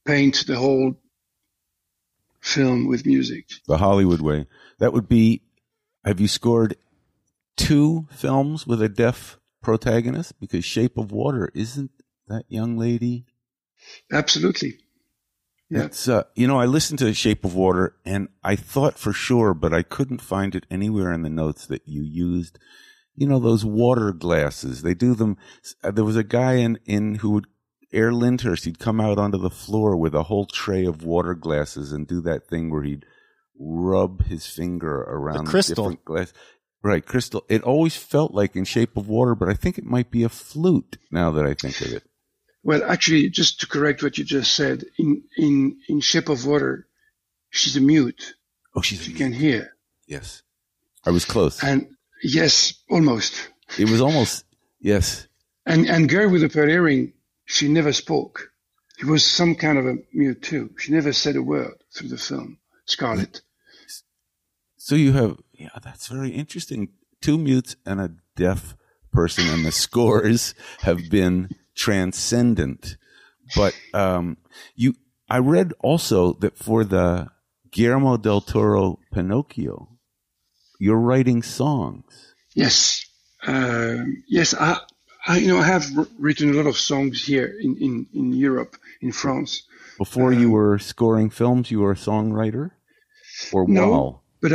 paint the whole film with music. The Hollywood way. That would be, have you scored 2 films with a deaf protagonist? Because Shape of Water, isn't that young lady? Absolutely. Yeah. It's, I listened to Shape of Water and I thought for sure, but I couldn't find it anywhere in the notes that you used, those water glasses. They do them. There was a guy in who would, Air Lyndhurst, he'd come out onto the floor with a whole tray of water glasses and do that thing where he'd rub his finger around the different glass. Right, crystal. It always felt like in Shape of Water, but I think it might be a flute now that I think of it. Well, actually, just to correct what you just said, in Shape of Water, she's a mute. Oh, she can hear. Yes. I was close. And yes, almost. It was almost, yes. And Girl with the Pearl Earring, she never spoke. She was some kind of a mute too. She never said a word through the film, Scarlett. So you have, that's very interesting. 2 mutes and a deaf person, and the scores have been transcendent. But I read also that for the Guillermo del Toro Pinocchio, you're writing songs. Yes. Yes, I have written a lot of songs here in Europe, in France. Before you were scoring films, you were a songwriter? Or no, while? But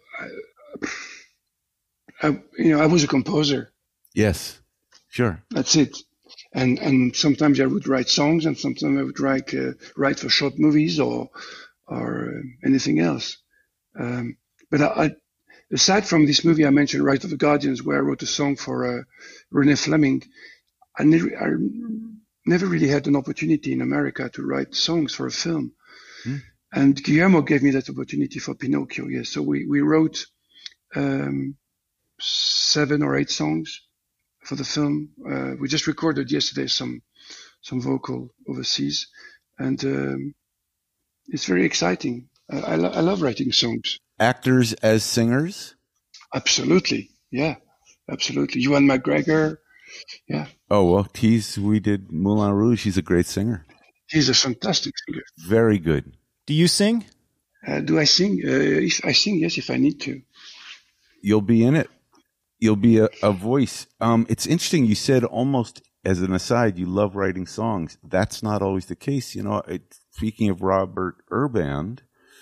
I was a composer. Yes, sure. That's it. And sometimes I would write songs, and sometimes I would write for short movies or anything else. But aside from this movie I mentioned, Right of the Guardians, where I wrote a song for René Fleming, I never really had an opportunity in America to write songs for a film. And Guillermo gave me that opportunity for Pinocchio. Yes, so we wrote 7 or 8 songs for the film. We just recorded yesterday some vocal overseas, and it's very exciting. I love writing songs. Actors as singers? Absolutely, yeah, absolutely. Ewan McGregor, yeah. Oh well, we did Moulin Rouge. He's a great singer. He's a fantastic singer. Very good. Do you sing? Do I sing? If I sing, yes, if I need to. You'll be in it. You'll be a voice. It's interesting. You said, almost as an aside, you love writing songs. That's not always the case. Speaking of Robert Urband,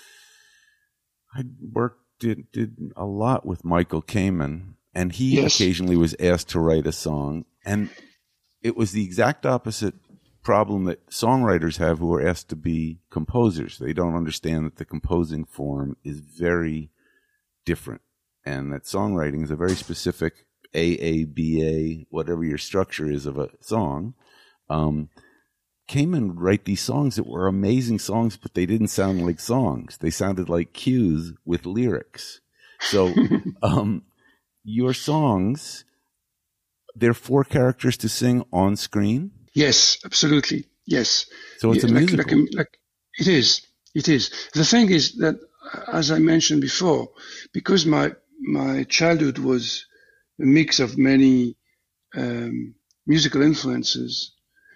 I did a lot with Michael Kamen, and he occasionally was asked to write a song, and it was the exact opposite problem that songwriters have who are asked to be composers. They don't understand that the composing form is very different, and that songwriting is a very specific AABA, whatever your structure is of a song. Kamen would write these songs that were amazing songs, but they didn't sound like songs. They sounded like cues with lyrics. So your songs, they're 4 characters to sing on screen? Yes, absolutely. Yes. So it's a musical. It is. It is. The thing is that, as I mentioned before, because my childhood was a mix of many musical influences,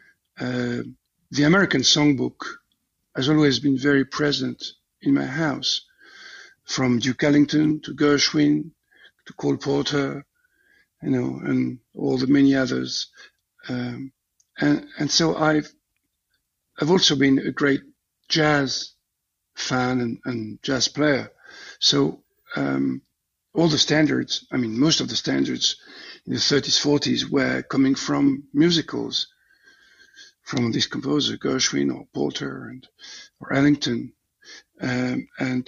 the American songbook has always been very present in my house, from Duke Ellington to Gershwin to Cole Porter, and all the many others. And so I've also been a great jazz fan and jazz player. So all the standards, most of the standards in the 30s, 40s were coming from musicals, from this composer, Gershwin or Porter or Ellington. And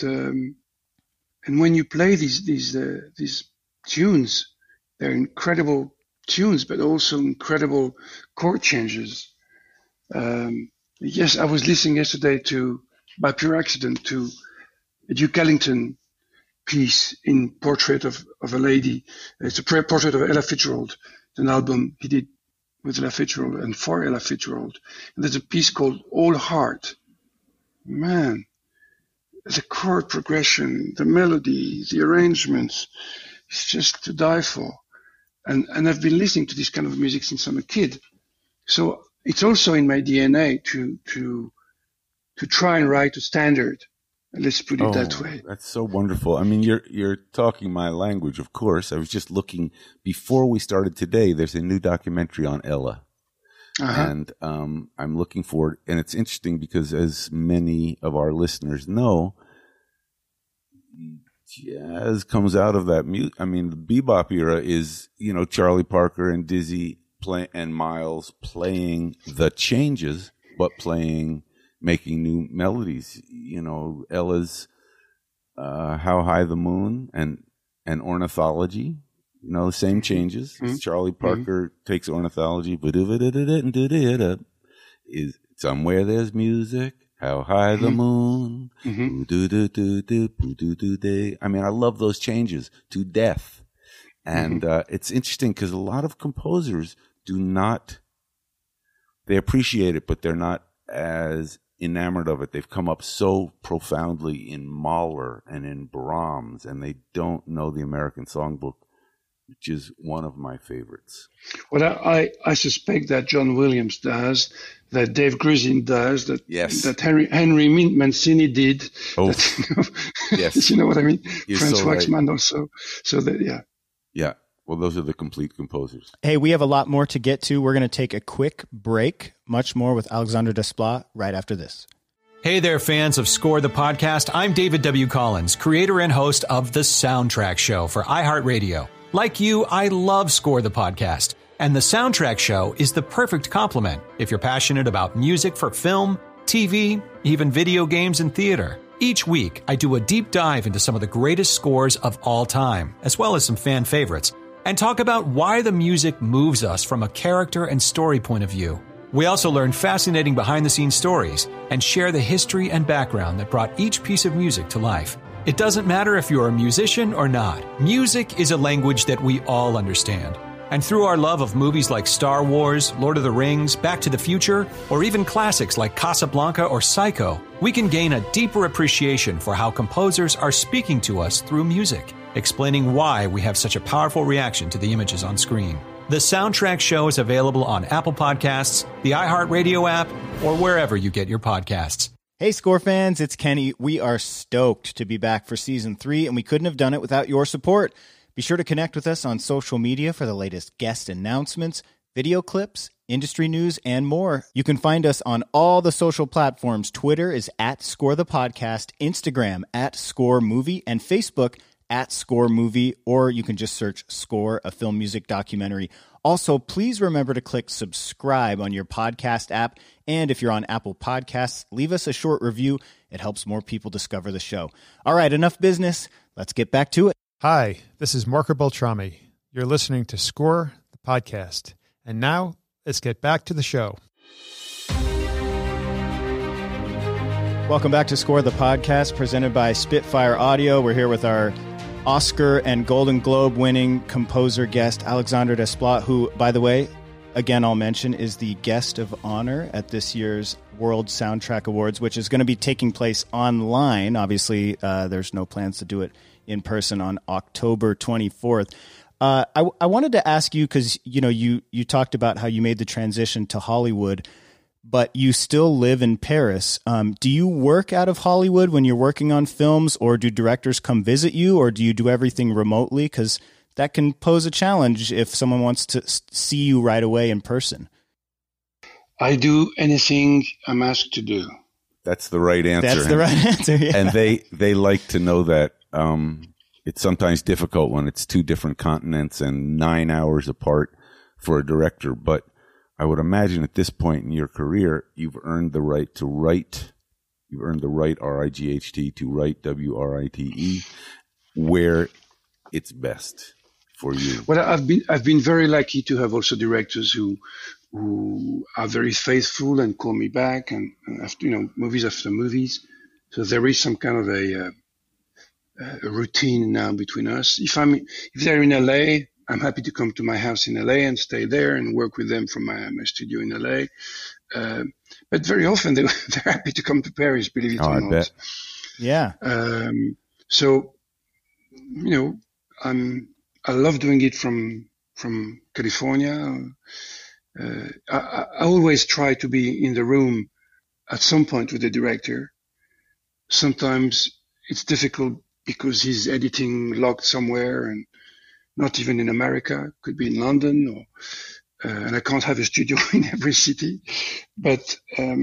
when you play these tunes, they're incredible tunes, but also incredible chord changes. Yes, I was listening yesterday by pure accident, to a Duke Ellington piece in Portrait of a Lady. It's a portrait of Ella Fitzgerald, an album he did with Ella Fitzgerald and for Ella Fitzgerald. And there's a piece called All Heart. Man, the chord progression, the melody, the arrangements, it's just to die for. And I've been listening to this kind of music since I'm a kid. So it's also in my DNA to to try and write a standard. Let's put it that way. That's so wonderful. I mean, you're talking my language, of course. I was just looking before we started today. There's a new documentary on Ella, and I'm looking forward. And it's interesting because, as many of our listeners know, jazz comes out of that music. I mean, the bebop era is, you know, Charlie Parker and Dizzy and Miles playing the changes, but making new melodies. You know, Ella's How High the Moon and Ornithology, you know, the same changes. Charlie Parker takes Ornithology, is Somewhere There's Music, How High the Moon, I mean, I love those changes to death. And it's interesting because a lot of composers they appreciate it, but they're not as enamored of it. They've come up so profoundly in Mahler and in Brahms, and they don't know the American Songbook, which is one of my favorites. Well, I suspect that John Williams does, that Dave Grusin does, that Henry Mancini did. Oh, yes. You know what I mean? You're Franz so right. Waxman also. So that, yeah. Yeah. Well, those are the complete composers. Hey, we have a lot more to get to. We're going to take a quick break. Much more with Alexandre Desplat right after this. Hey there, fans of Score the Podcast. I'm David W. Collins, creator and host of The Soundtrack Show for iHeartRadio. Like you, I love Score the Podcast, and The Soundtrack Show is the perfect complement if you're passionate about music for film, TV, even video games and theater. Each week, I do a deep dive into some of the greatest scores of all time, as well as some fan favorites, and talk about why the music moves us from a character and story point of view. We also learn fascinating behind-the-scenes stories and share the history and background that brought each piece of music to life. It doesn't matter if you're a musician or not. Music is a language that we all understand. And through our love of movies like Star Wars, Lord of the Rings, Back to the Future, or even classics like Casablanca or Psycho, we can gain a deeper appreciation for how composers are speaking to us through music, explaining why we have such a powerful reaction to the images on screen. The Soundtrack Show is available on Apple Podcasts, the iHeartRadio app, or wherever you get your podcasts. Hey, Score fans, it's Kenny. We are stoked to be back for Season 3, and we couldn't have done it without your support. Be sure to connect with us on social media for the latest guest announcements, video clips, industry news, and more. You can find us on all the social platforms. Twitter is @ScoreThePodcast, Instagram @ScoreMovie, and Facebook @ScoreMovie, or you can just search Score, a film music documentary. Also, please remember to click subscribe on your podcast app, and if you're on Apple Podcasts, leave us a short review. It helps more people discover the show. All right, enough business. Let's get back to it. Hi, this is Marco Beltrami. You're listening to Score, the podcast. And now, let's get back to the show. Welcome back to Score, the podcast, presented by Spitfire Audio. We're here with our Oscar and Golden Globe winning composer guest, Alexandre Desplat, who, by the way, again, I'll mention, is the guest of honor at this year's World Soundtrack Awards, which is going to be taking place online. Obviously, there's no plans to do it in person on October 24th. I wanted to ask you, because you talked about how you made the transition to Hollywood, but you still live in Paris. Do you work out of Hollywood when you're working on films, or do directors come visit you, or do you do everything remotely? Because that can pose a challenge if someone wants to see you right away in person. I do anything I'm asked to do. That's the right answer. That's the right answer, yeah. And they like to know that. It's sometimes difficult when it's two different continents and 9 hours apart for a director. But I would imagine at this point in your career, you've earned the right to write. You've earned the right, R-I-G-H-T, to write, W-R-I-T-E, where it's best for you. Well, I've been very lucky to have also directors who are very faithful and call me back, and after, movies after movies. So there is some kind of a routine now between us. If they're in LA, I'm happy to come to my house in LA and stay there and work with them from my studio in LA. But very often they're happy to come to Paris, believe it or not. Bet. Yeah. So, I love doing it from California. I always try to be in the room at some point with the director. Sometimes it's difficult because he's editing locked somewhere and not even in America, could be in London, or and I can't have a studio in every city. But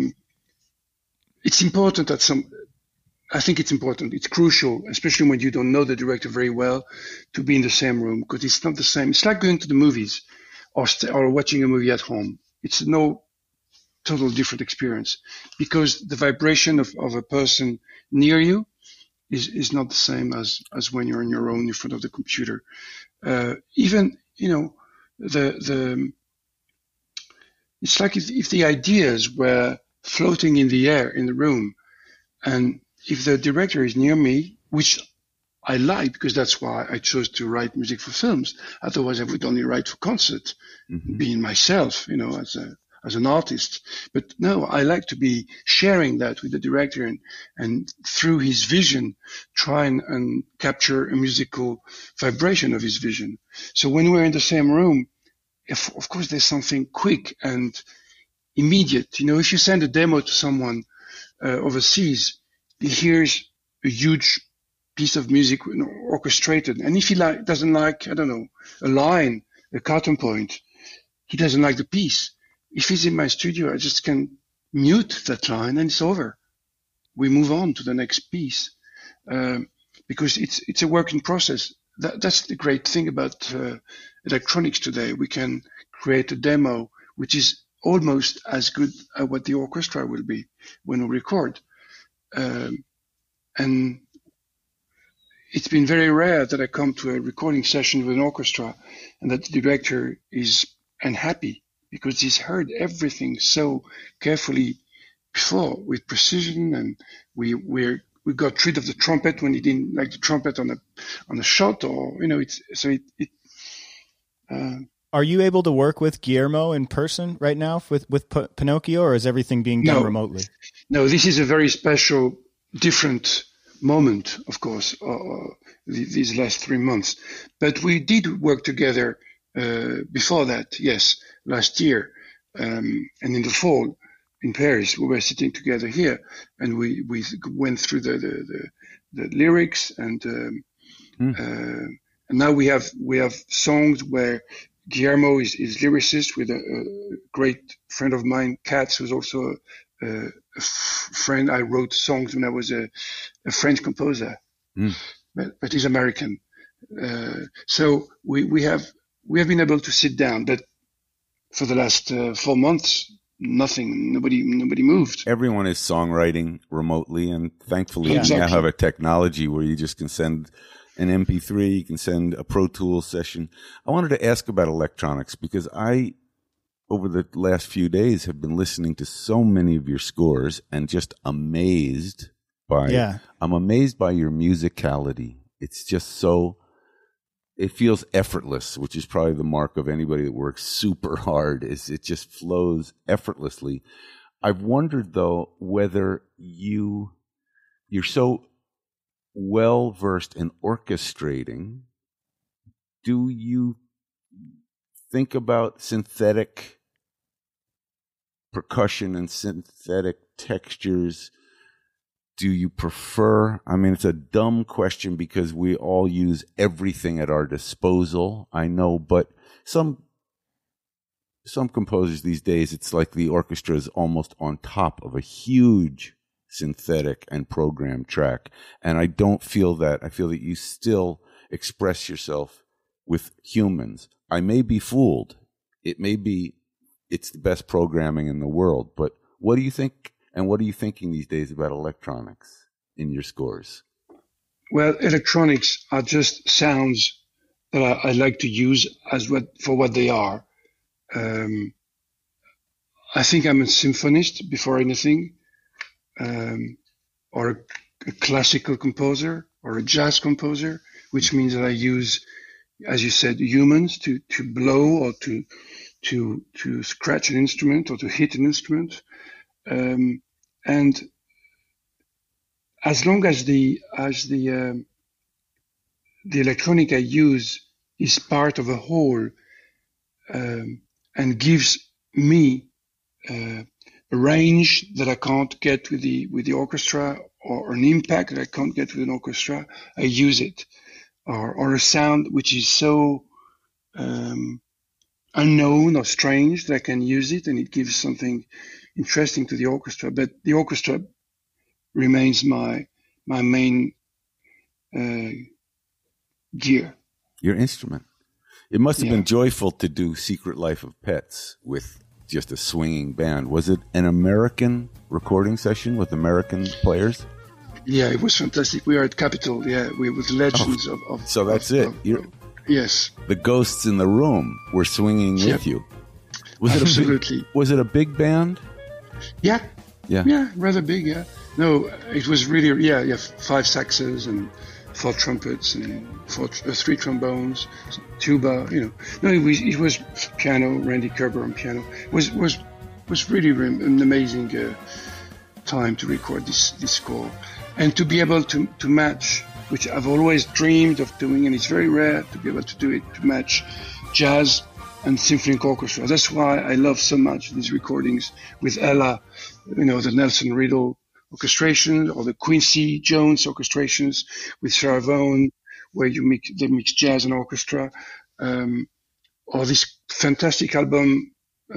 it's important I think it's important. It's crucial, especially when you don't know the director very well, to be in the same room, because it's not the same. It's like going to the movies or watching a movie at home. It's no total different experience, because the vibration of a person near you is not the same as when you're on your own in front of the computer. Even, it's like if the ideas were floating in the air in the room, and if the director is near me, which I like, because that's why I chose to write music for films. Otherwise, I would only write for concerts, being myself, as an artist. But no, I like to be sharing that with the director and through his vision, try and capture a musical vibration of his vision. So when we're in the same room, of course, there's something quick and immediate. If you send a demo to someone overseas, he hears a huge piece of music orchestrated. And if he doesn't like, I don't know, a line, a carton point, he doesn't like the piece. If he's in my studio, I just can mute that line and it's over. We move on to the next piece, because it's a working process. That's the great thing about electronics today. We can create a demo which is almost as good as what the orchestra will be when we record. And it's been very rare that I come to a recording session with an orchestra and that the director is unhappy, because he's heard everything so carefully before with precision, and we got rid of the trumpet when he didn't like the trumpet on a shot, or Are you able to work with Guillermo in person right now with Pinocchio, or is everything being done remotely? No, this is a very special, different moment, of course, these last 3 months. But we did work together before that, yes, last year, and in the fall in Paris, we were sitting together here, and we went through the lyrics, and now we have songs where Guillermo is lyricist with a great friend of mine, Katz, who's also a friend. I wrote songs when I was a French composer, but he's American. So we have been able to sit down, but for the last 4 months, nobody moved. Everyone is songwriting remotely, and thankfully we now have a technology where you just can send an MP3, you can send a Pro Tools session. I wanted to ask about electronics, because I, over the last few days, have been listening to so many of your scores and just amazed by, I'm amazed by your musicality. It's just it feels effortless, which is probably the mark of anybody that works super hard. It just flows effortlessly. I've wondered, though, whether you're so well-versed in orchestrating, do you think about synthetic percussion and synthetic textures? Do you prefer, it's a dumb question because we all use everything at our disposal, I know, but some composers these days, it's like the orchestra is almost on top of a huge synthetic and programmed track. And I don't feel that. I feel that you still express yourself with humans. I may be fooled. It may be it's the best programming in the world, but what do you think, and what are you thinking these days about electronics in your scores? Well, electronics are just sounds that I like to use for what they are. I think I'm a symphonist before anything. Or a classical composer or a jazz composer, which means that I use, as you said, humans to blow or to scratch an instrument or to hit an instrument. And as long as the electronic I use is part of a whole, and gives me range that I can't get with the orchestra, or an impact that I can't get with an orchestra, I use it. Or a sound which is so unknown or strange that I can use it, and it gives something interesting to the orchestra. But the orchestra remains my main gear. Your instrument. It must have been joyful to do Secret Life of Pets with just a swinging band. Was it an American recording session with American players? Yeah, it was fantastic. We are at Capitol. Yeah, we with legends of. So that's it. Yes. The ghosts in the room were swinging with you. Was Absolutely. Was it a big band? Yeah. Yeah. Yeah, rather big. Yeah. No, it was really 5 saxes and 4 trumpets and 3 trombones, tuba. No, it was piano. Randy Kerber on piano. It was really an amazing time to record this score, and to be able to match, which I've always dreamed of doing, and it's very rare to be able to do it, to match jazz and symphonic orchestra. That's why I love so much these recordings with Ella, the Nelson Riddle orchestration, or the Quincy Jones orchestrations with Sarah Vaughan, where they mix jazz and orchestra, or this fantastic album,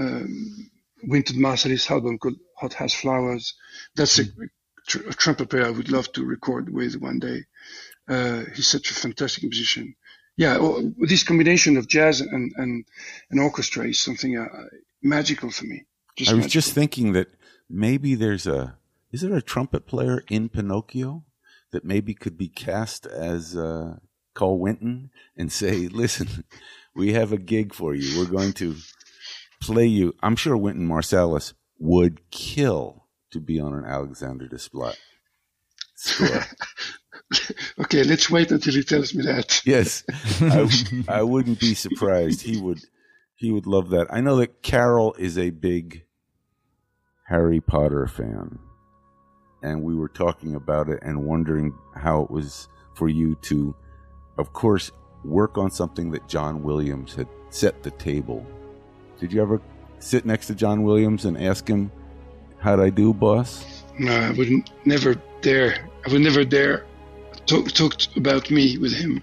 Wynton Marsalis album called Hot House Flowers. That's a trumpet player I would love to record with one day. He's such a fantastic musician. Yeah, this combination of jazz and orchestra is something magical for me. I was just thinking that maybe is there a trumpet player in Pinocchio that maybe could be cast as Cole Wynton and say, listen, we have a gig for you. We're going to play you. I'm sure Wynton Marsalis would kill to be on an Alexander Desplat score. Okay, let's wait until he tells me that. Yes, I wouldn't be surprised. He would love that. I know that Carol is a big Harry Potter fan, and we were talking about it and wondering how it was for you to, of course, work on something that John Williams had set the table. Did you ever sit next to John Williams and ask him, how'd I do, boss? No, I would never dare. I would never dare talk about me with him.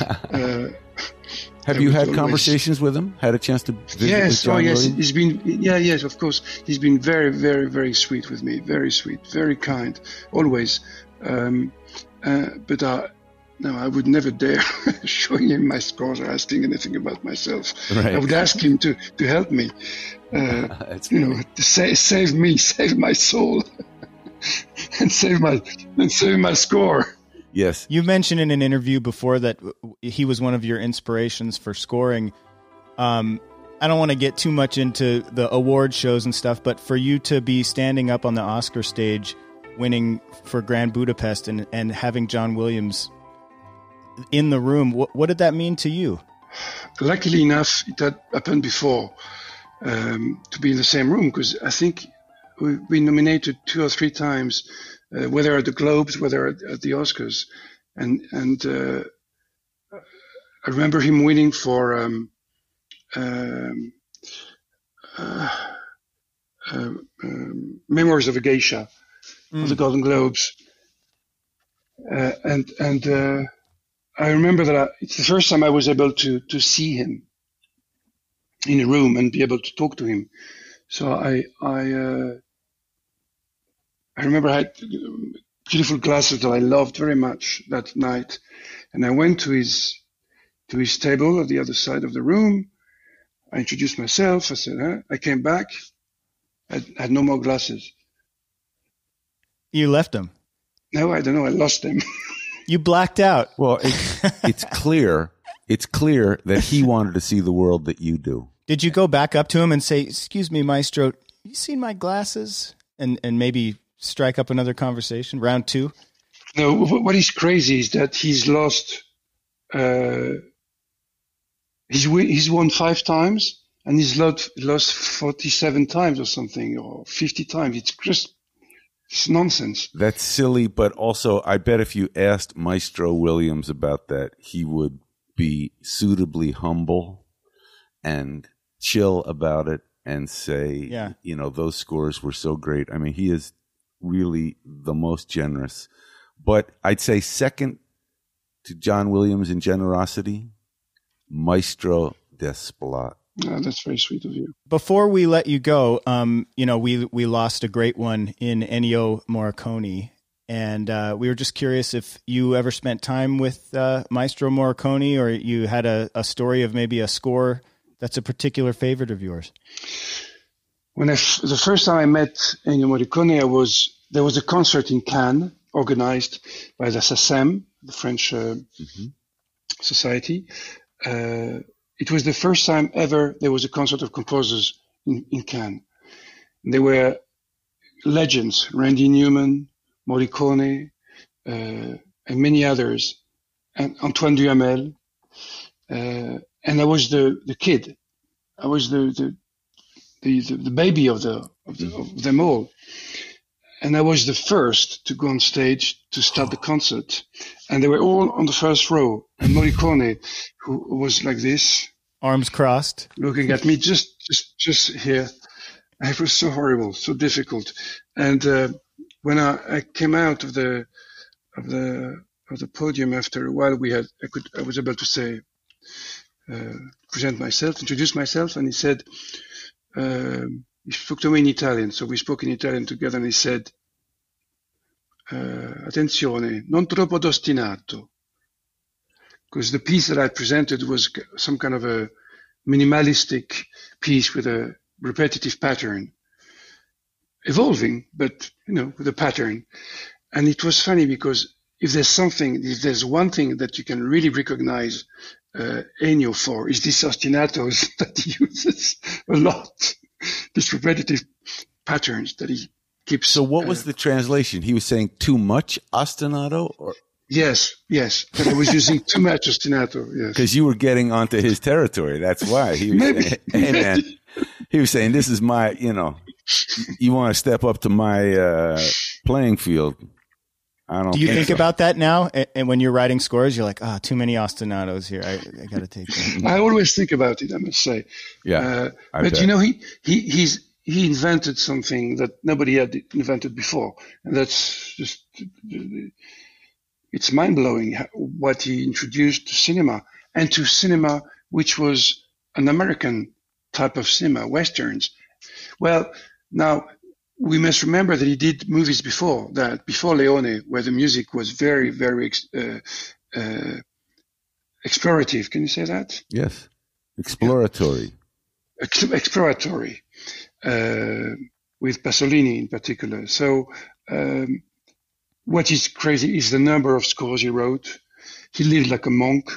Have you had conversations with him? Had a chance to visit with John Williams? He's been, yes, of course. He's been very, very, very sweet with me. Very sweet, very kind, always. But no, I would never dare showing him my scores or asking anything about myself. Right. I would ask him to help me, to save me, save my soul, and save my score. Yes. You mentioned in an interview before that he was one of your inspirations for scoring. I don't want to get too much into the award shows and stuff, but for you to be standing up on the Oscar stage, winning for Grand Budapest and having John Williams in the room, what did that mean to you? Luckily enough, it had happened before, to be in the same room, because I think we've been nominated 2 or 3 times, whether at the Globes, whether at the Oscars, and I remember him winning for Memoirs of a Geisha of the Golden Globes, and I remember that it's the first time I was able to see him in a room and be able to talk to him. So I remember I had beautiful glasses that I loved very much that night, and I went to his table at the other side of the room. I introduced myself. I said, I came back. I had no more glasses. You left them? No, I don't know. I lost them. You blacked out. Well, it's clear. It's clear that he wanted to see the world that you do. Did you go back up to him and say, "Excuse me, Maestro, you seen my glasses?" And maybe strike up another conversation, round 2? No, what is crazy is that he's lost. He's won 5 times, and he's lost 47 times or something, or 50 times. It's nonsense. That's silly, but also I bet if you asked Maestro Williams about that, he would be suitably humble and chill about it and say, Yeah. you know, those scores were so great. I mean, he is really the most generous. But I'd say second to John Williams in generosity, Maestro Desplat. Oh, that's very sweet of you. Before we let you go, you know, we lost a great one in Ennio Morricone. And we were just curious if you ever spent time with Maestro Morricone, or you had a story of maybe a score that's a particular favorite of yours. The first time I met Ennio Morricone, there was a concert in Cannes organized by the SACEM, the French society. It was the first time ever there was a concert of composers in Cannes. There were legends, Randy Newman, Morricone, and many others, and Antoine Duhamel. And I was the kid. I was the baby of them all. And I was the first to go on stage to start the concert. And they were all on the first row. And Morricone, who was like this, arms crossed, looking at me just here. It was so horrible, so difficult. And when I came out of the podium after a while, I was able to say, present myself, introduce myself, and he said, he spoke to me in Italian, so we spoke in Italian together, and he said, attenzione, non troppo ostinato. Because the piece that I presented was some kind of a minimalistic piece with a repetitive pattern, evolving, but, you know, with a pattern. And it was funny because if there's one thing that you can really recognize Ennio for, is these ostinatos that he uses a lot, these repetitive patterns that he keeps. So what was the translation? He was saying too much ostinato? Or? Yes, that I was using too much ostinato, yes. Because you were getting onto his territory, that's why. He was saying, hey man, he was saying, this is my, you know, you want to step up to my playing field. I don't. Do you think so. about that now? And when you're writing scores, you're like, too many ostinatos here. I got to take that. I always think about it, I must say. Yeah. But you know, he invented something that nobody had invented before, and that's just, it's mind blowing what he introduced to cinema, and to cinema which was an American type of cinema, westerns. Well, now, we must remember that he did movies before Leone, where the music was very, very explorative. Can you say that? Yes. Exploratory. Exploratory, with Pasolini in particular. So what is crazy is the number of scores he wrote. He lived like a monk,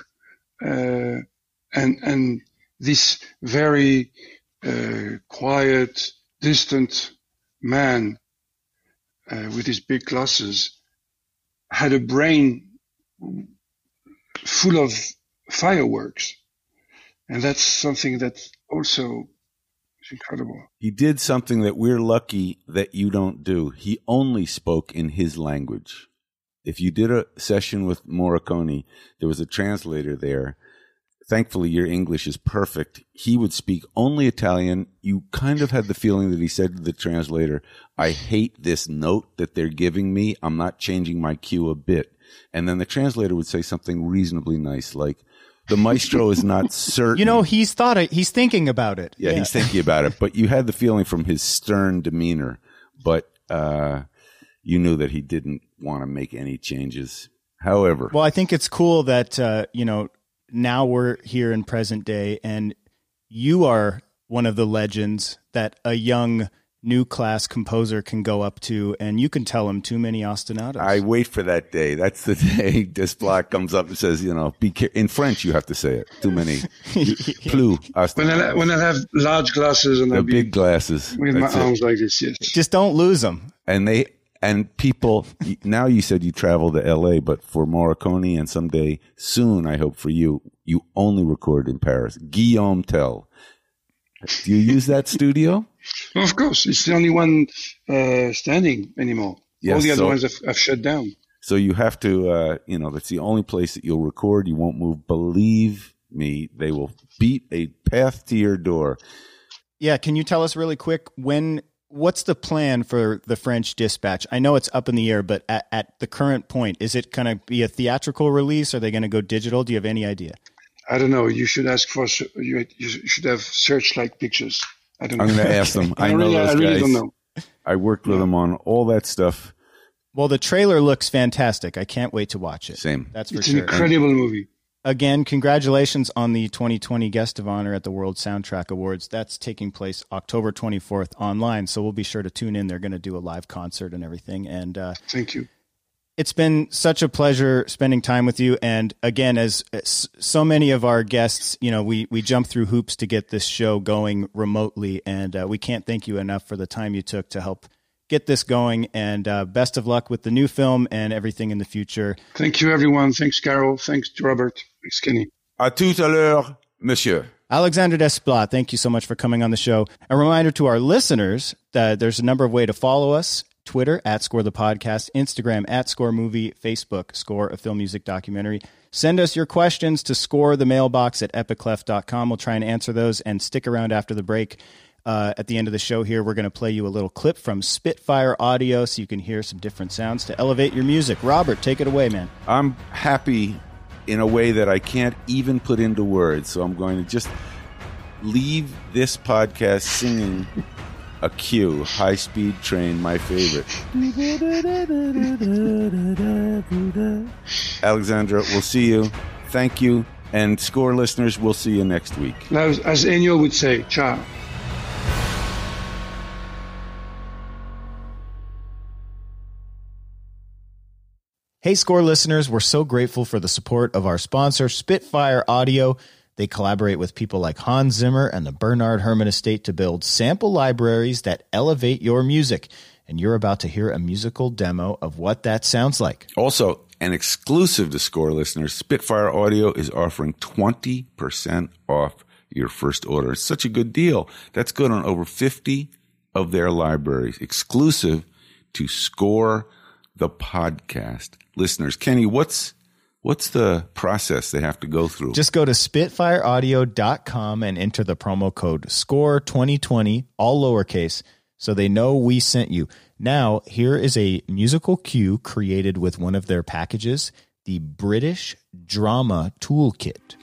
and this very quiet, distant man with his big glasses had a brain full of fireworks, and that's something that also is incredible. He did something that we're lucky that you don't do. He only spoke in his language. If you did a session with Morricone, there was a translator there. Thankfully, your English is perfect. He would speak only Italian. You kind of had the feeling that he said to the translator, I hate this note that they're giving me. I'm not changing my cue a bit. And then the translator would say something reasonably nice, like, the maestro is not certain. You know, he's thinking about it. Yeah, he's thinking about it. But you had the feeling from his stern demeanor. But you knew that he didn't want to make any changes. However. Well, I think it's cool that, you know, now we're here in present day, and you are one of the legends that a young new class composer can go up to, and you can tell him too many ostinatos. I wait for that day. That's the day Desplat comes up and says, you know, in French you have to say it. Too many. Plus ostinatos. When I have large glasses and the big glasses with my arms like this, yes. Just don't lose them. And people, now you said you travel to L.A., but for Morricone and someday soon, I hope for you, you only record in Paris. Guillaume Tell. Do you use that studio? Of course. It's the only one standing anymore. Yes, all the other ones have shut down. So you have to, you know, that's the only place that you'll record. You won't move. Believe me, they will beat a path to your door. Yeah, can you tell us really quick what's the plan for The French Dispatch? I know it's up in the air, but at the current point, is it going to be a theatrical release? Are they going to go digital? Do you have any idea? I don't know. You should ask for. You should have Searchlight Pictures. I don't know. I'm going to ask them. I know those guys. I really don't know. I worked with them on all that stuff. Well, the trailer looks fantastic. I can't wait to watch it. Same. That's for it's sure. It's an incredible movie. Again, congratulations on the 2020 Guest of Honor at the World Soundtrack Awards. That's taking place October 24th online, so we'll be sure to tune in. They're going to do a live concert and everything. And thank you. It's been such a pleasure spending time with you. And again, as so many of our guests, we jump through hoops to get this show going remotely, and we can't thank you enough for the time you took to help get this going. And best of luck with the new film and everything in the future. Thank you, everyone. Thanks, Carol. Thanks, Robert. Thanks, Kenny. À tout à l'heure, monsieur. Alexandre Desplat, thank you so much for coming on the show. A reminder to our listeners that there's a number of ways to follow us. Twitter @Score the Podcast, Instagram @Score Movie, Facebook Score a Film Music Documentary. Send us your questions to score the mailbox at epiclef.com. We'll try and answer those, and stick around after the break. At the end of the show here, we're going to play you a little clip from Spitfire Audio so you can hear some different sounds to elevate your music. Robert, take it away, man. I'm happy in a way that I can't even put into words, so I'm going to just leave this podcast singing a cue, High Speed Train, my favorite. Alexandra, we'll see you. Thank you. And Score listeners, we'll see you next week. As Ennio would say, ciao. Hey, Score listeners, we're so grateful for the support of our sponsor, Spitfire Audio. They collaborate with people like Hans Zimmer and the Bernard Herrmann Estate to build sample libraries that elevate your music. And you're about to hear a musical demo of what that sounds like. Also, an exclusive to Score listeners, Spitfire Audio is offering 20% off your first order. It's such a good deal. That's good on over 50 of their libraries, exclusive to Score the Podcast listeners. Kenny, what's the process they have to go through? Just go to spitfireaudio.com and enter the promo code SCORE2020, all lowercase, so they know we sent you. Now, here is a musical cue created with one of their packages, the British Drama Toolkit.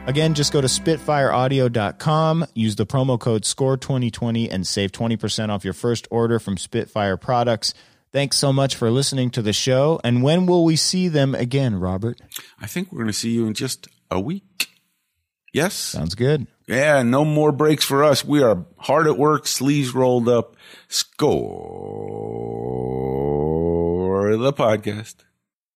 Again, just go to SpitfireAudio.com, use the promo code SCORE2020, and save 20% off your first order from Spitfire products. Thanks so much for listening to the show. And when will we see them again, Robert? I think we're going to see you in just a week. Yes? Sounds good. Yeah, no more breaks for us. We are hard at work, sleeves rolled up. Score the podcast.